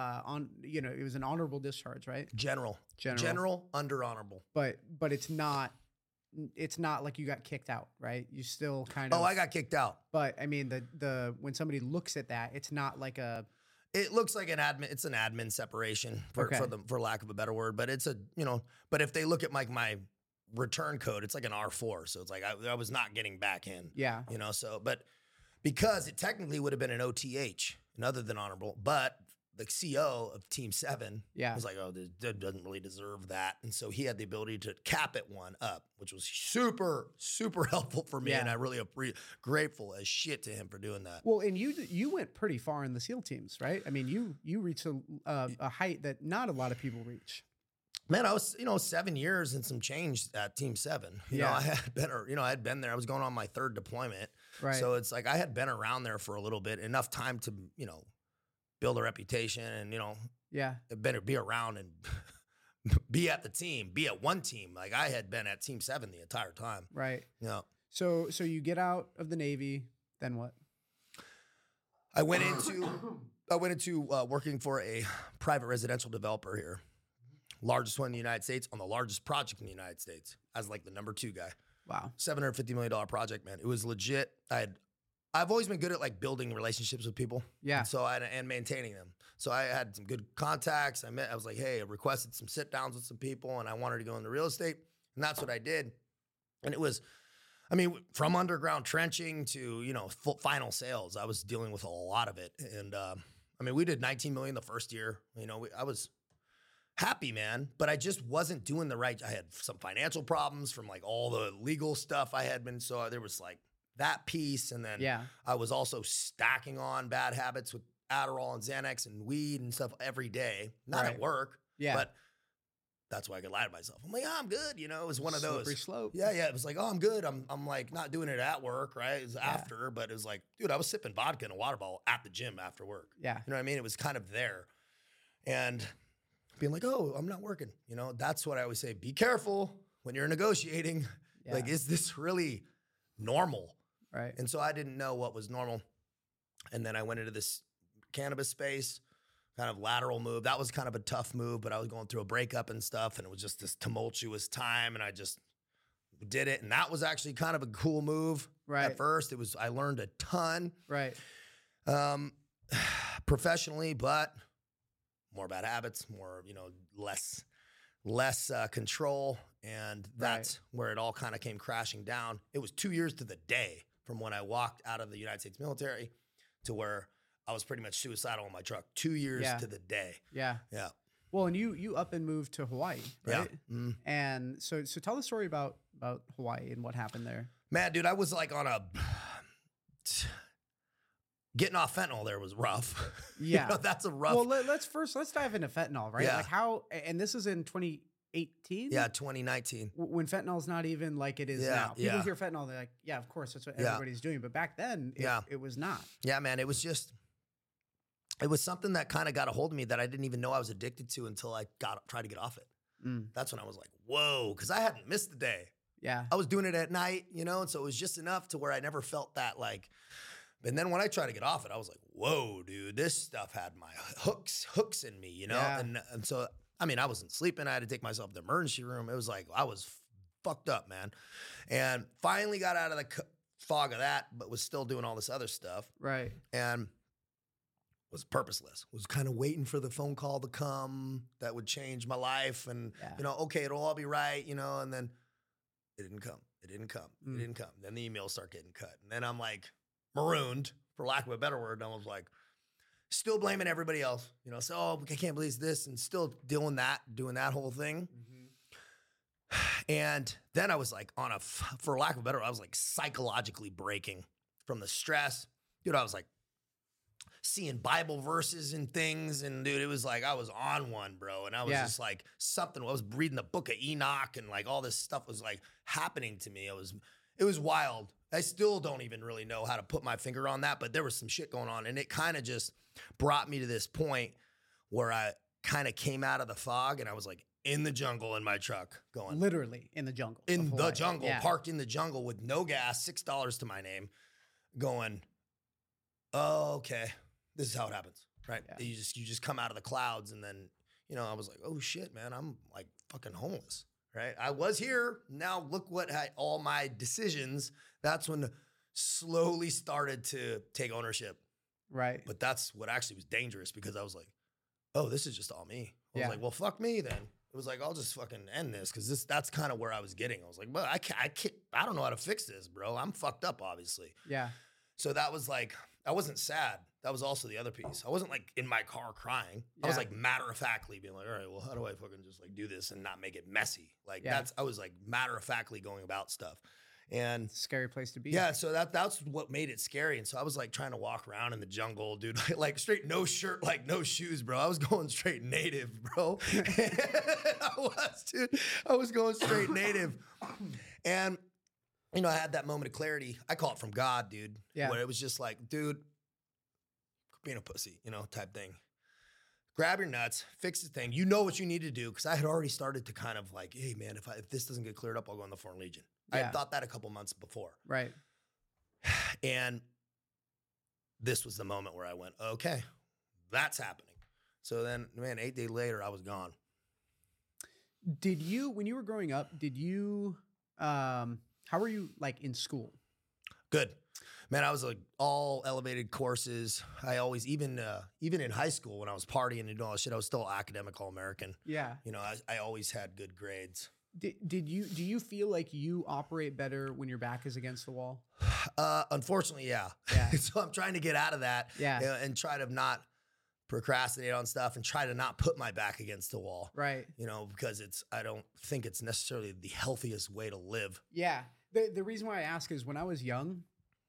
it was an honorable discharge, right? General, under honorable. But it's not like you got kicked out, right? You still kind of. Oh, I got kicked out. But I mean, the when somebody looks at that, it's not like a. It looks like an admin. It's an admin separation for lack of a better word. But it's a, but if they look at my return code, it's like an R4. So it's like I was not getting back in. Yeah. But because it technically would have been an OTH and other than honorable, but the CO of Team 7 was like, oh, this doesn't really deserve that. And so he had the ability to cap it one up, which was super, super helpful for me. And I really grateful as shit to him for doing that. Well, and you went pretty far in the SEAL teams, right? I mean, you reached a height that not a lot of people reach. Man, I was, 7 years and some change at Team 7. I had been there. I was going on my third deployment. Right. So it's like I had been around there for a little bit, enough time to, build a reputation and, better be around and be at the team, be at one team. Like I had been at Team 7 the entire time. Right. Yeah. So you get out of the Navy, then what? I went into working for a private residential developer here. Largest one in the United States on the largest project in the United States as like the number 2 guy. Wow. $750 million project, man. It was legit. I've always been good at like building relationships with people. Yeah. So and maintaining them. So I had some good contacts. I was like, hey, I requested some sit downs with some people and I wanted to go into real estate. And that's what I did. And it was, from underground trenching to, final sales, I was dealing with a lot of it. And we did 19 million the first year. I was happy, man, but I just wasn't doing the right. I had some financial problems from like all the legal stuff I had been. So there was like that piece. And then I was also stacking on bad habits with Adderall and Xanax and weed and stuff every day, not at work. Yeah. But that's why I could lie to myself. I'm like, oh, I'm good. It was one of those. Slippery slope. Yeah. It was like, oh, I'm good. I'm like not doing it at work, right? It was after, but it was like, dude, I was sipping vodka in a water bottle at the gym after work. Yeah. You know what I mean? It was kind of there. And being like, oh, I'm not working. That's what I always say. Be careful when you're negotiating. Yeah. Like, is this really normal? Right. And so I didn't know what was normal. And then I went into this cannabis space, kind of lateral move. That was kind of a tough move, but I was going through a breakup and stuff. And it was just this tumultuous time. And I just did it. And that was actually kind of a cool move. Right. At first, I learned a ton. Right. Professionally, but more bad habits, more, less control. And that's where it all kind of came crashing down. It was 2 years to the day from when I walked out of the United States military to where I was pretty much suicidal in my truck. 2 years to the day. Yeah. Yeah. Well, and you up and moved to Hawaii, right? Yeah. Mm. And so tell the story about Hawaii and what happened there. Man, dude, I was like on getting off fentanyl there was rough. Yeah. That's a rough. Well, let's dive into fentanyl, right? Yeah. Like how, and this is in 2018? Yeah, 2019. When fentanyl's not even like it is now. People hear fentanyl, they're like, yeah, of course, that's what everybody's doing. But back then, it was not. Yeah, man, it was something that kind of got a hold of me that I didn't even know I was addicted to until I tried to get off it. Mm. That's when I was like, whoa, because I hadn't missed the day. Yeah. I was doing it at night, and so it was just enough to where I never felt that like. And then when I tried to get off it, I was like, whoa, dude, this stuff had my hooks in me, Yeah. And so, I wasn't sleeping. I had to take myself to the emergency room. It was like, I was fucked up, man. And finally got out of the fog of that, but was still doing all this other stuff. Right. And was purposeless, was kind of waiting for the phone call to come that would change my life. And, okay, it'll all be right, and then it didn't come. It didn't come. Mm. It didn't come. Then the emails start getting cut. And then I'm like, marooned, for lack of a better word. And I was like, still blaming everybody else, so I can't believe this, and still doing that whole thing. Mm-hmm. And then I was like for lack of a better word, I was like psychologically breaking from the stress. Dude, I was like seeing Bible verses and things, and dude, it was like I was on one, bro. And I was just like I was reading the book of Enoch, and like all this stuff was like happening to me. It was wild. I still don't even really know how to put my finger on that, but there was some shit going on. And it kind of just brought me to this point where I kind of came out of the fog and I was like in the jungle in my truck going. Literally in the jungle. In the jungle, parked in the jungle with no gas, $6 to my name, going, oh, okay, this is how it happens, right? Yeah. You just come out of the clouds and then, I was like, oh shit, man, I'm like fucking homeless. Right. I was here. Now look what all my decisions. That's when slowly started to take ownership. Right. But that's what actually was dangerous because I was like, oh, this is just all me. I was like, well, fuck me then. It was like, I'll just fucking end this because that's kind of where I was getting. I was like, but I don't know how to fix this, bro. I'm fucked up, obviously. Yeah. So that was like, I wasn't sad. That was also the other piece. I wasn't like in my car crying. I was like matter-of-factly being like, all right, well, how do I fucking just like do this and not make it messy? Like I was like matter-of-factly going about stuff. And scary place to be. Yeah, so that's what made it scary. And so I was like trying to walk around in the jungle, dude, like straight no shirt, like no shoes, bro. I was going straight native, bro. I was going straight native. And you know, I had that moment of clarity. I call it from God, dude. Yeah. Where it was just like, dude, being a pussy, you know, type thing. Grab your nuts, fix the thing. You know what you need to do. Because I had already started to kind of like, hey, man, if this doesn't get cleared up, I'll go in the Foreign Legion. I had thought that a couple months before. Right. And this was the moment where I went, okay, that's happening. So then, man, 8 days later, I was gone. Did you, when you were growing up, how were you like in school? Good. Man, I was like all elevated courses. I always, even in high school when I was partying and doing all that shit, I was still academic All-American. Yeah. You know, I always had good grades. Do you feel like you operate better when your back is against the wall? Unfortunately, yeah. So I'm trying to get out of that and try to not procrastinate on stuff and try to not put my back against the wall. Right. You know, because I don't think it's necessarily the healthiest way to live. Yeah. The reason why I ask is when I was young,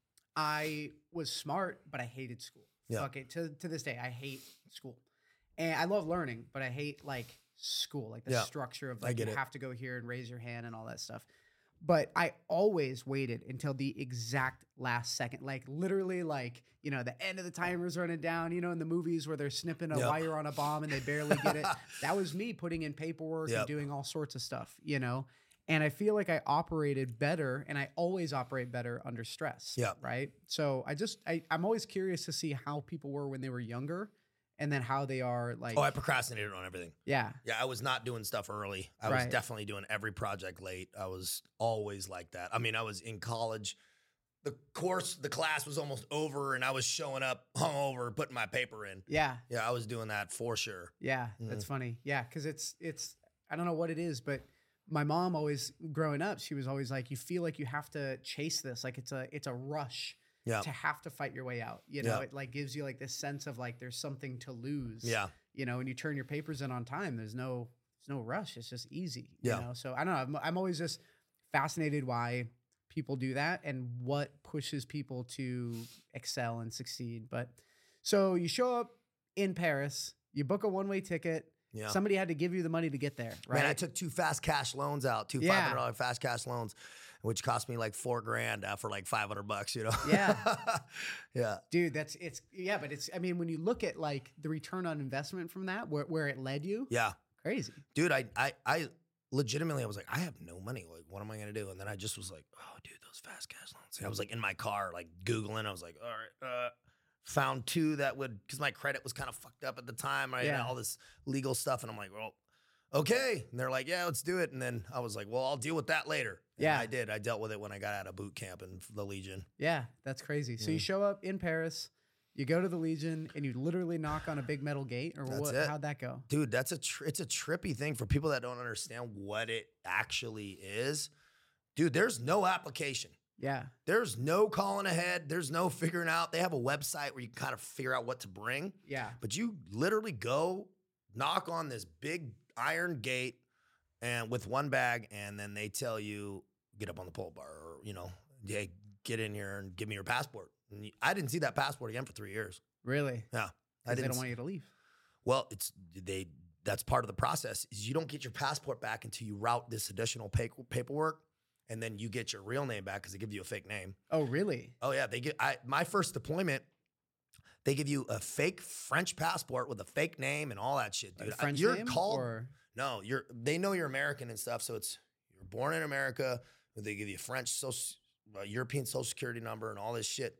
I was smart, but I hated school. Yeah. Fuck it. To this day, I hate school. And I love learning, but I hate like school, like the structure of like you have to go here and raise your hand and all that stuff. But I always waited until the exact last second, like literally like, you know, the end of the timer's running down, you know, in the movies where they're snipping a wire on a bomb and they barely get it. That was me putting in paperwork and doing all sorts of stuff, you know? And I feel like I operated better, and I always operate better under stress. Yeah. Right. So I'm always curious to see how people were when they were younger, and then how they are like. Oh, I procrastinated on everything. Yeah. Yeah, I was not doing stuff early. I was definitely doing every project late. I was always like that. I mean, I was in college. The class was almost over, and I was showing up hungover, putting my paper in. Yeah. Yeah, I was doing that for sure. Yeah, that's funny. Yeah, because it's I don't know what it is, but my mom always, growing up, she was always like, you feel like you have to chase this. Like it's a rush to have to fight your way out. You know, it like gives you like this sense of like, there's something to lose. Yeah. You know, when you turn your papers in on time, there's no rush. It's just easy. Yeah. You know, so I don't know. I'm always just fascinated why people do that and what pushes people to excel and succeed. But so you show up in Paris, you book a one-way ticket. Yeah. Somebody had to give you the money to get there, right? Man, I took 2 fast cash loans out, two $500 fast cash loans, which cost me like $4,000 for like $500, you know? Yeah. Yeah. Dude, but I mean, when you look at like the return on investment from that, where it led you. Yeah. Crazy. Dude, I legitimately, I was like, I have no money. Like, what am I going to do? And then I just was like, oh, dude, those fast cash loans. And I was like in my car, like Googling. I was like, all right, found 2 that would, because my credit was kind of fucked up at the time. Right? All this legal stuff. And I'm like, well, okay. And they're like, yeah, let's do it. And then I was like, well, I'll deal with that later. And I did. I dealt with it when I got out of boot camp in the Legion. Yeah, that's crazy. So you show up in Paris, you go to the Legion, and you literally knock on a big metal gate, or what? How'd that go? Dude, it's a trippy thing for people that don't understand what it actually is. Dude, there's no application. Yeah. There's no calling ahead. There's no figuring out. They have a website where you can kind of figure out what to bring. Yeah. But you literally go knock on this big iron gate and with one bag, and then they tell you, get up on the pole bar, or, you know, hey, get in here and give me your passport. And I didn't see that passport again for 3 years. Really? Yeah. They don't want you to leave. Well, that's part of the process is you don't get your passport back until you route this additional paperwork. And then you get your real name back because they give you a fake name. Oh, really? Oh, yeah. My first deployment, they give you a fake French passport with a fake name and all that shit, dude. A French you're name? called. Or? No, they know you're American and stuff. So you're born in America. They give you a French European social security number and all this shit.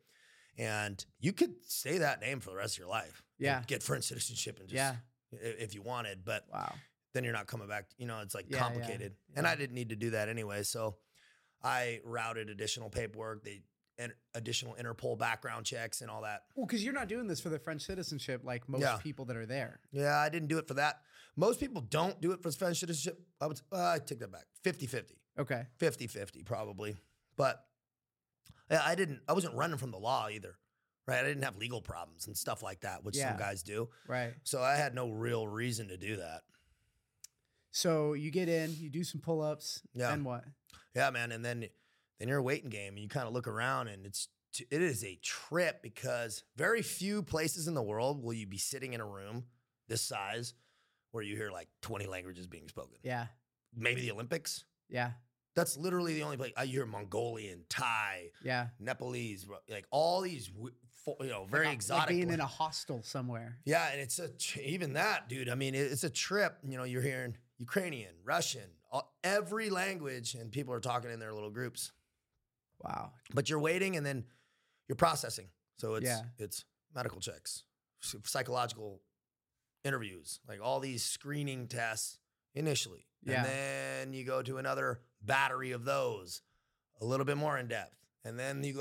And you could say that name for the rest of your life. Yeah. Get French citizenship and just if you wanted. But then you're not coming back. You know, it's like complicated. Yeah. And I didn't need to do that anyway. So I routed additional paperwork. additional Interpol background checks and all that. Well, because you're not doing this for the French citizenship like most people that are there. Yeah, I didn't do it for that. Most people don't do it for French citizenship. I take that back. 50-50. Okay. 50-50 probably. But I wasn't running from the law either. Right? I didn't have legal problems and stuff like that, which some guys do. Right. So I had no real reason to do that. So you get in, you do some pull-ups, then what? Yeah, man. And then you're a waiting game and you kind of look around and it is a trip because very few places in the world will you be sitting in a room this size where you hear like 20 languages being spoken. Yeah. Maybe the Olympics. Yeah. That's literally the only place. I hear Mongolian, Thai, Nepalese, like all these, very exotic. Like being in a hostel somewhere. Yeah, and it's even that, dude. I mean, it's a trip. You're hearing Ukrainian, Russian, every language, and people are talking in their little groups. Wow. But you're waiting, and then you're processing. So it's medical checks, psychological interviews, like all these screening tests initially. And then you go to another battery of those, a little bit more in depth. And then you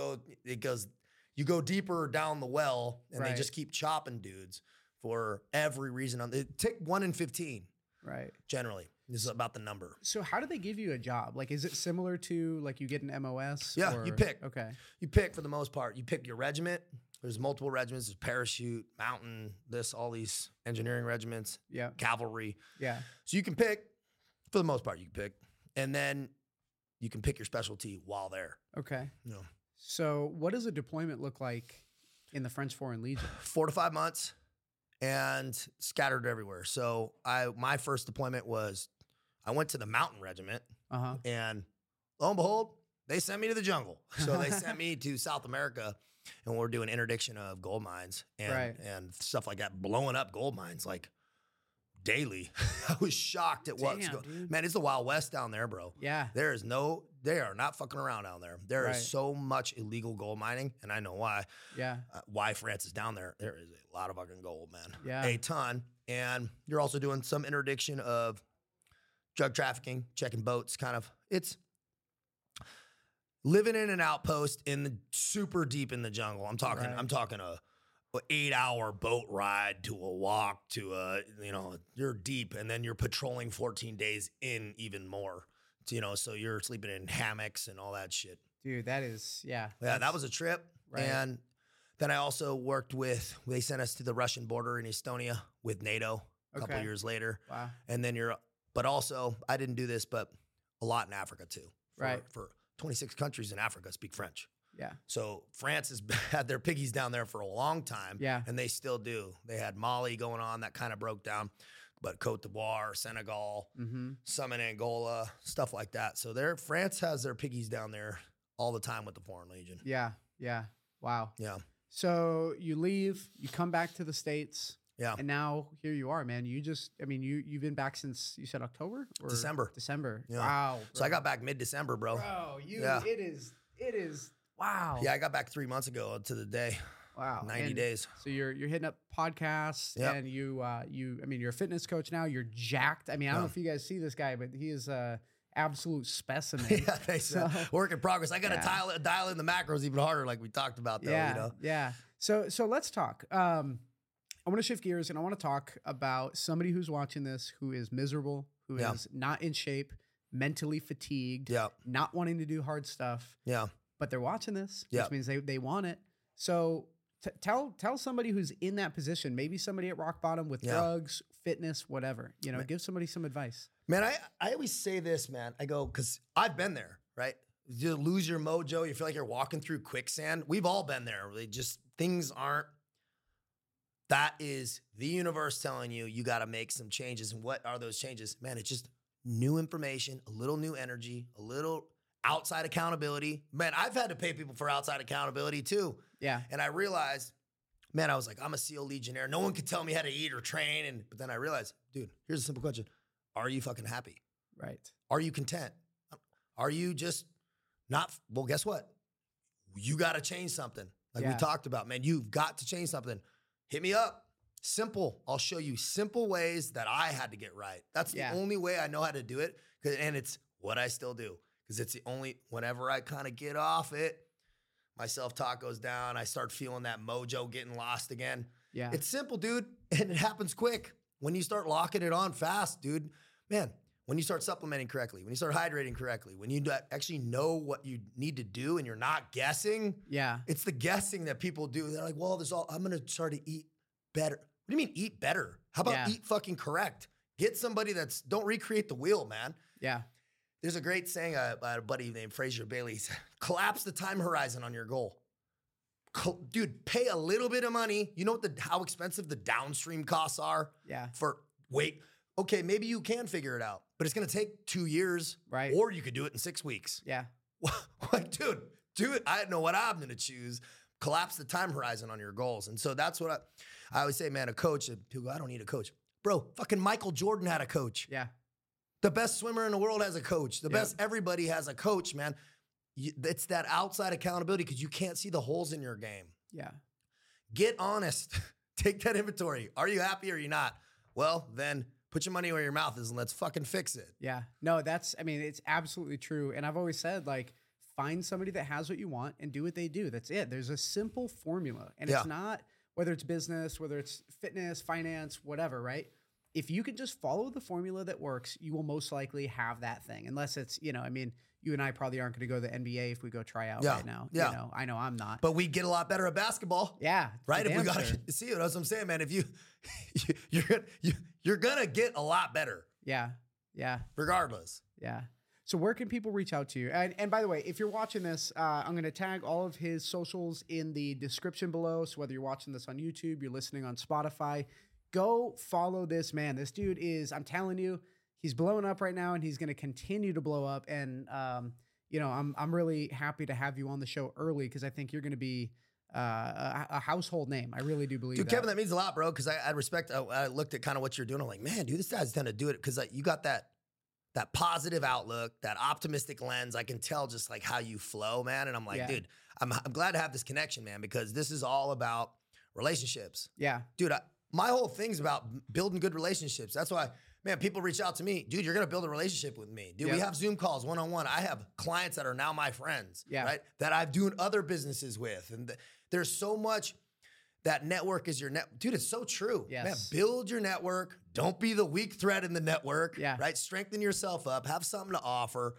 go deeper down the well, and they just keep chopping dudes for every reason. Take 1 in 15. Right. Generally. This is about the number. So how do they give you a job? Like, is it similar to like you get an MOS? Yeah, you pick. Okay. You pick for the most part. You pick your regiment. There's multiple regiments. There's parachute, mountain, all these engineering regiments, cavalry. Yeah. So you can pick, for the most part, you can pick. And then you can pick your specialty while there. Okay. So what does a deployment look like in the French Foreign Legion? 4 to 5 months and scattered everywhere. So my first deployment was, I went to the mountain regiment and lo and behold, they sent me to the jungle. So they sent me to South America and we're doing interdiction of gold mines and stuff like that, blowing up gold mines like daily. I was shocked at what's going on. Man, it's the Wild West down there, bro. Yeah. They are not fucking around down there. There is so much illegal gold mining, and I know why. Yeah. Why France is down there. There is a lot of fucking gold, man. Yeah. A ton. And you're also doing some interdiction of drug trafficking, checking boats, kind of. It's living in an outpost super deep in the jungle. I'm talking a 8-hour boat ride to a walk to you're deep, and then you're patrolling 14 days in even more. So you're sleeping in hammocks and all that shit. Dude, that is, that was a trip. Right. And then I also worked they sent us to the Russian border in Estonia with NATO a couple of years later. Wow. And then but also, I didn't do this, but a lot in Africa too. For 26 countries in Africa speak French. Yeah. So France has had their piggies down there for a long time. Yeah. And they still do. They had Mali going on that kind of broke down, but Cote d'Ivoire, Senegal, some in Angola, stuff like that. So France has their piggies down there all the time with the Foreign Legion. Yeah. Yeah. Wow. Yeah. So you leave, you come back to the States. Yeah. And now here you are, man. You've been back since, you said October? Or December. Yeah. Wow. Bro. So I got back mid-December, bro. Bro, it is, wow. Yeah, I got back 3 months ago to the day. Wow. 90 days. So you're hitting up podcasts and you're a fitness coach now. You're jacked. I mean, I don't know if you guys see this guy, but he is a absolute specimen. Yeah, thanks. Work in progress. I got to dial in the macros even harder, like we talked about, though. Yeah. So let's talk. I want to shift gears and I want to talk about somebody who's watching this who is miserable, who is not in shape, mentally fatigued, not wanting to do hard stuff. Yeah. But they're watching this, which means they want it. So tell somebody who's in that position, maybe somebody at rock bottom with drugs, fitness, whatever, give somebody some advice. Man, I always say this, man. I go, because I've been there, right? You lose your mojo. You feel like you're walking through quicksand. We've all been there. Things aren't. That is the universe telling you got to make some changes. And what are those changes? Man, it's just new information, a little new energy, a little outside accountability. Man, I've had to pay people for outside accountability too. Yeah. And I realized, man, I was like, I'm a SEAL Legionnaire. No one could tell me how to eat or train. But then I realized, dude, here's a simple question. Are you fucking happy? Right. Are you content? Are you just not? Well, guess what? You got to change something. Like we talked about, man, you've got to change something. Hit me up. Simple. I'll show you simple ways that I had to get right. That's the only way I know how to do it. And it's what I still do. Because it's the only, whenever I kind of get off it, My self-talk goes down. I start feeling that mojo getting lost again. Yeah. It's simple, dude. And it happens quick. When you start locking it on fast, dude, man, when you start supplementing correctly, when you start hydrating correctly, when you actually know what you need to do and you're not guessing. Yeah. It's the guessing that people do. They're like, well, I'm going to start to eat better. What do you mean eat better? How about eat fucking correct? Get somebody don't recreate the wheel, man. Yeah. There's a great saying by a buddy named Fraser Bailey. Collapse the time horizon on your goal. Dude, pay a little bit of money. You know how expensive the downstream costs are? Yeah. Okay, maybe you can figure it out, but it's going to take 2 years. Right. Or you could do it in 6 weeks. Yeah. Like, dude, do it. I know what I'm going to choose. Collapse the time horizon on your goals. And so that's what I always say, man, a coach, people go, I don't need a coach. Bro, fucking Michael Jordan had a coach. Yeah. The best swimmer in the world has a coach. The best everybody has a coach, man. It's that outside accountability because you can't see the holes in your game. Yeah. Get honest. Take that inventory. Are you happy or are you not? Well, then put your money where your mouth is and let's fucking fix it. Yeah. No, it's absolutely true. And I've always said, like, find somebody that has what you want and do what they do. That's it. There's a simple formula. And it's not, whether it's business, whether it's fitness, finance, whatever, right? If you can just follow the formula that works, you will most likely have that thing. Unless it's, you and I probably aren't going to go to the NBA if we go try out right now. Yeah. I know I'm not. But we get a lot better at basketball. Yeah. Right? If we got to see it, that's what I'm saying, man. If you're going to get a lot better. Yeah. Yeah. Regardless. Yeah. So where can people reach out to you? And by the way, if you're watching this, I'm going to tag all of his socials in the description below. So whether you're watching this on YouTube, you're listening on Spotify, go follow this man. This dude I'm telling you, he's blowing up right now and he's going to continue to blow up. And, I'm really happy to have you on the show early because I think you're going to be a household name. I really do believe that. Dude, Kevin, that means a lot, bro, because I respect, I looked at kind of what you're doing. I'm like, man, dude, this guy's going to do it because you got that positive outlook, that optimistic lens. I can tell just like how you flow, man. And I'm like, dude, I'm glad to have this connection, man, because this is all about relationships. Yeah. Dude, my whole thing's about building good relationships. That's why, man, people reach out to me. Dude, you're going to build a relationship with me. Dude, we have Zoom calls one-on-one. I have clients that are now my friends, right? That I've doing other businesses with. And there's so much that network is your net. Dude, it's so true. Yes. Man, build your network. Don't be the weak thread in the network, right? Strengthen yourself up. Have something to offer.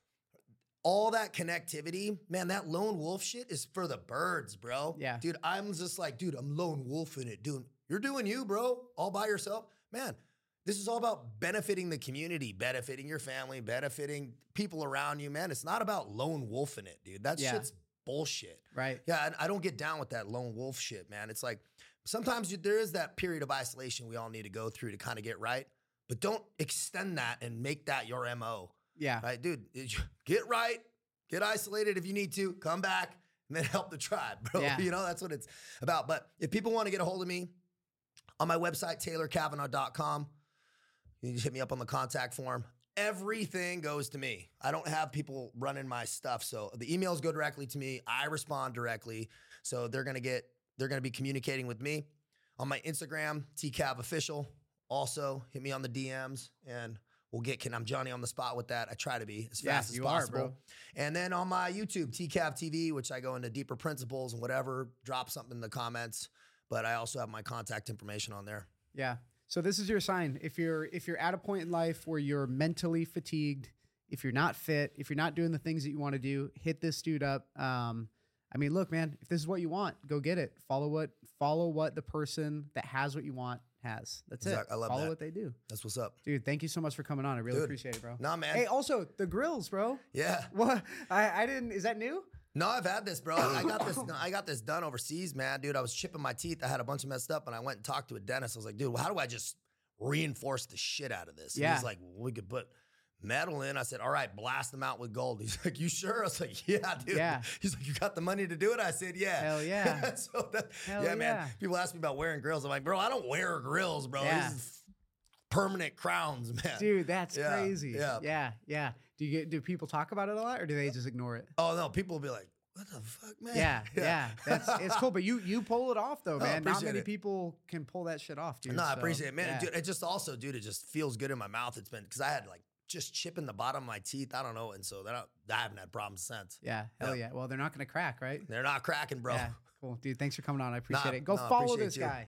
All that connectivity, man, that lone wolf shit is for the birds, bro. Yeah. Dude, I'm just like, dude, I'm lone wolfing it. Dude, you're doing you, bro, all by yourself. Man, this is all about benefiting the community, benefiting your family, benefiting people around you, man. It's not about lone wolfing it, dude. That shit's bullshit. Right. Yeah, I don't get down with that lone wolf shit, man. It's like sometimes there is that period of isolation we all need to go through to kind of get right, but don't extend that and make that your MO. Yeah. Right, dude, get right, get isolated if you need to, come back, and then help the tribe, bro. Yeah. That's what it's about. But if people want to get a hold of me, on my website, TaylorCavanaugh.com, you can just hit me up on the contact form. Everything goes to me. I don't have people running my stuff. So the emails go directly to me. I respond directly. So they're going to be communicating with me. On my Instagram, TCavOfficial. Also, hit me on the DMs and I'm Johnny on the spot with that. I try to be as fast as possible. Bro. And then on my YouTube, TCav TV, which I go into deeper principles and whatever, drop something in the comments. But I also have my contact information on there. Yeah. So this is your sign. If you're at a point in life where you're mentally fatigued, if you're not fit, if you're not doing the things that you want to do, hit this dude up. Look, man, if this is what you want, go get it. Follow what the person that has what you want has. That's it. I love Follow that. what they do. That's what's up. Dude, thank you so much for coming on. I really appreciate it, bro. Nah, man. Hey, also, the grills, bro. Yeah. What? I didn't, is that new? No, I've had this, bro. I got this done overseas, man. Dude, I was chipping my teeth. I had a bunch of messed up, and I went and talked to a dentist. I was like, dude, how do I just reinforce the shit out of this? And he's like, well, we could put metal in. I said, all right, blast them out with gold. He's like, you sure? I was like, yeah, dude. Yeah. He's like, you got the money to do it? I said, yeah. Hell yeah. Hell yeah, man. People ask me about wearing grills. I'm like, bro, I don't wear grills, bro. Yeah. These is permanent crowns, man. Dude, that's crazy. Yeah. Yeah. Do people talk about it a lot or do they just ignore it? Oh, no. People will be like, what the fuck, man? Yeah. It's cool. But you pull it off though, man. Not many people can pull that shit off, dude. No, I appreciate it, man. Dude, it just feels good in my mouth. It's been, because I had like just chipping the bottom of my teeth. I don't know. And so I haven't had problems since. Yeah. Hell yeah. Well, they're not going to crack, right? They're not cracking, bro. Yeah. Cool. Dude, thanks for coming on. I appreciate it. Go follow this guy.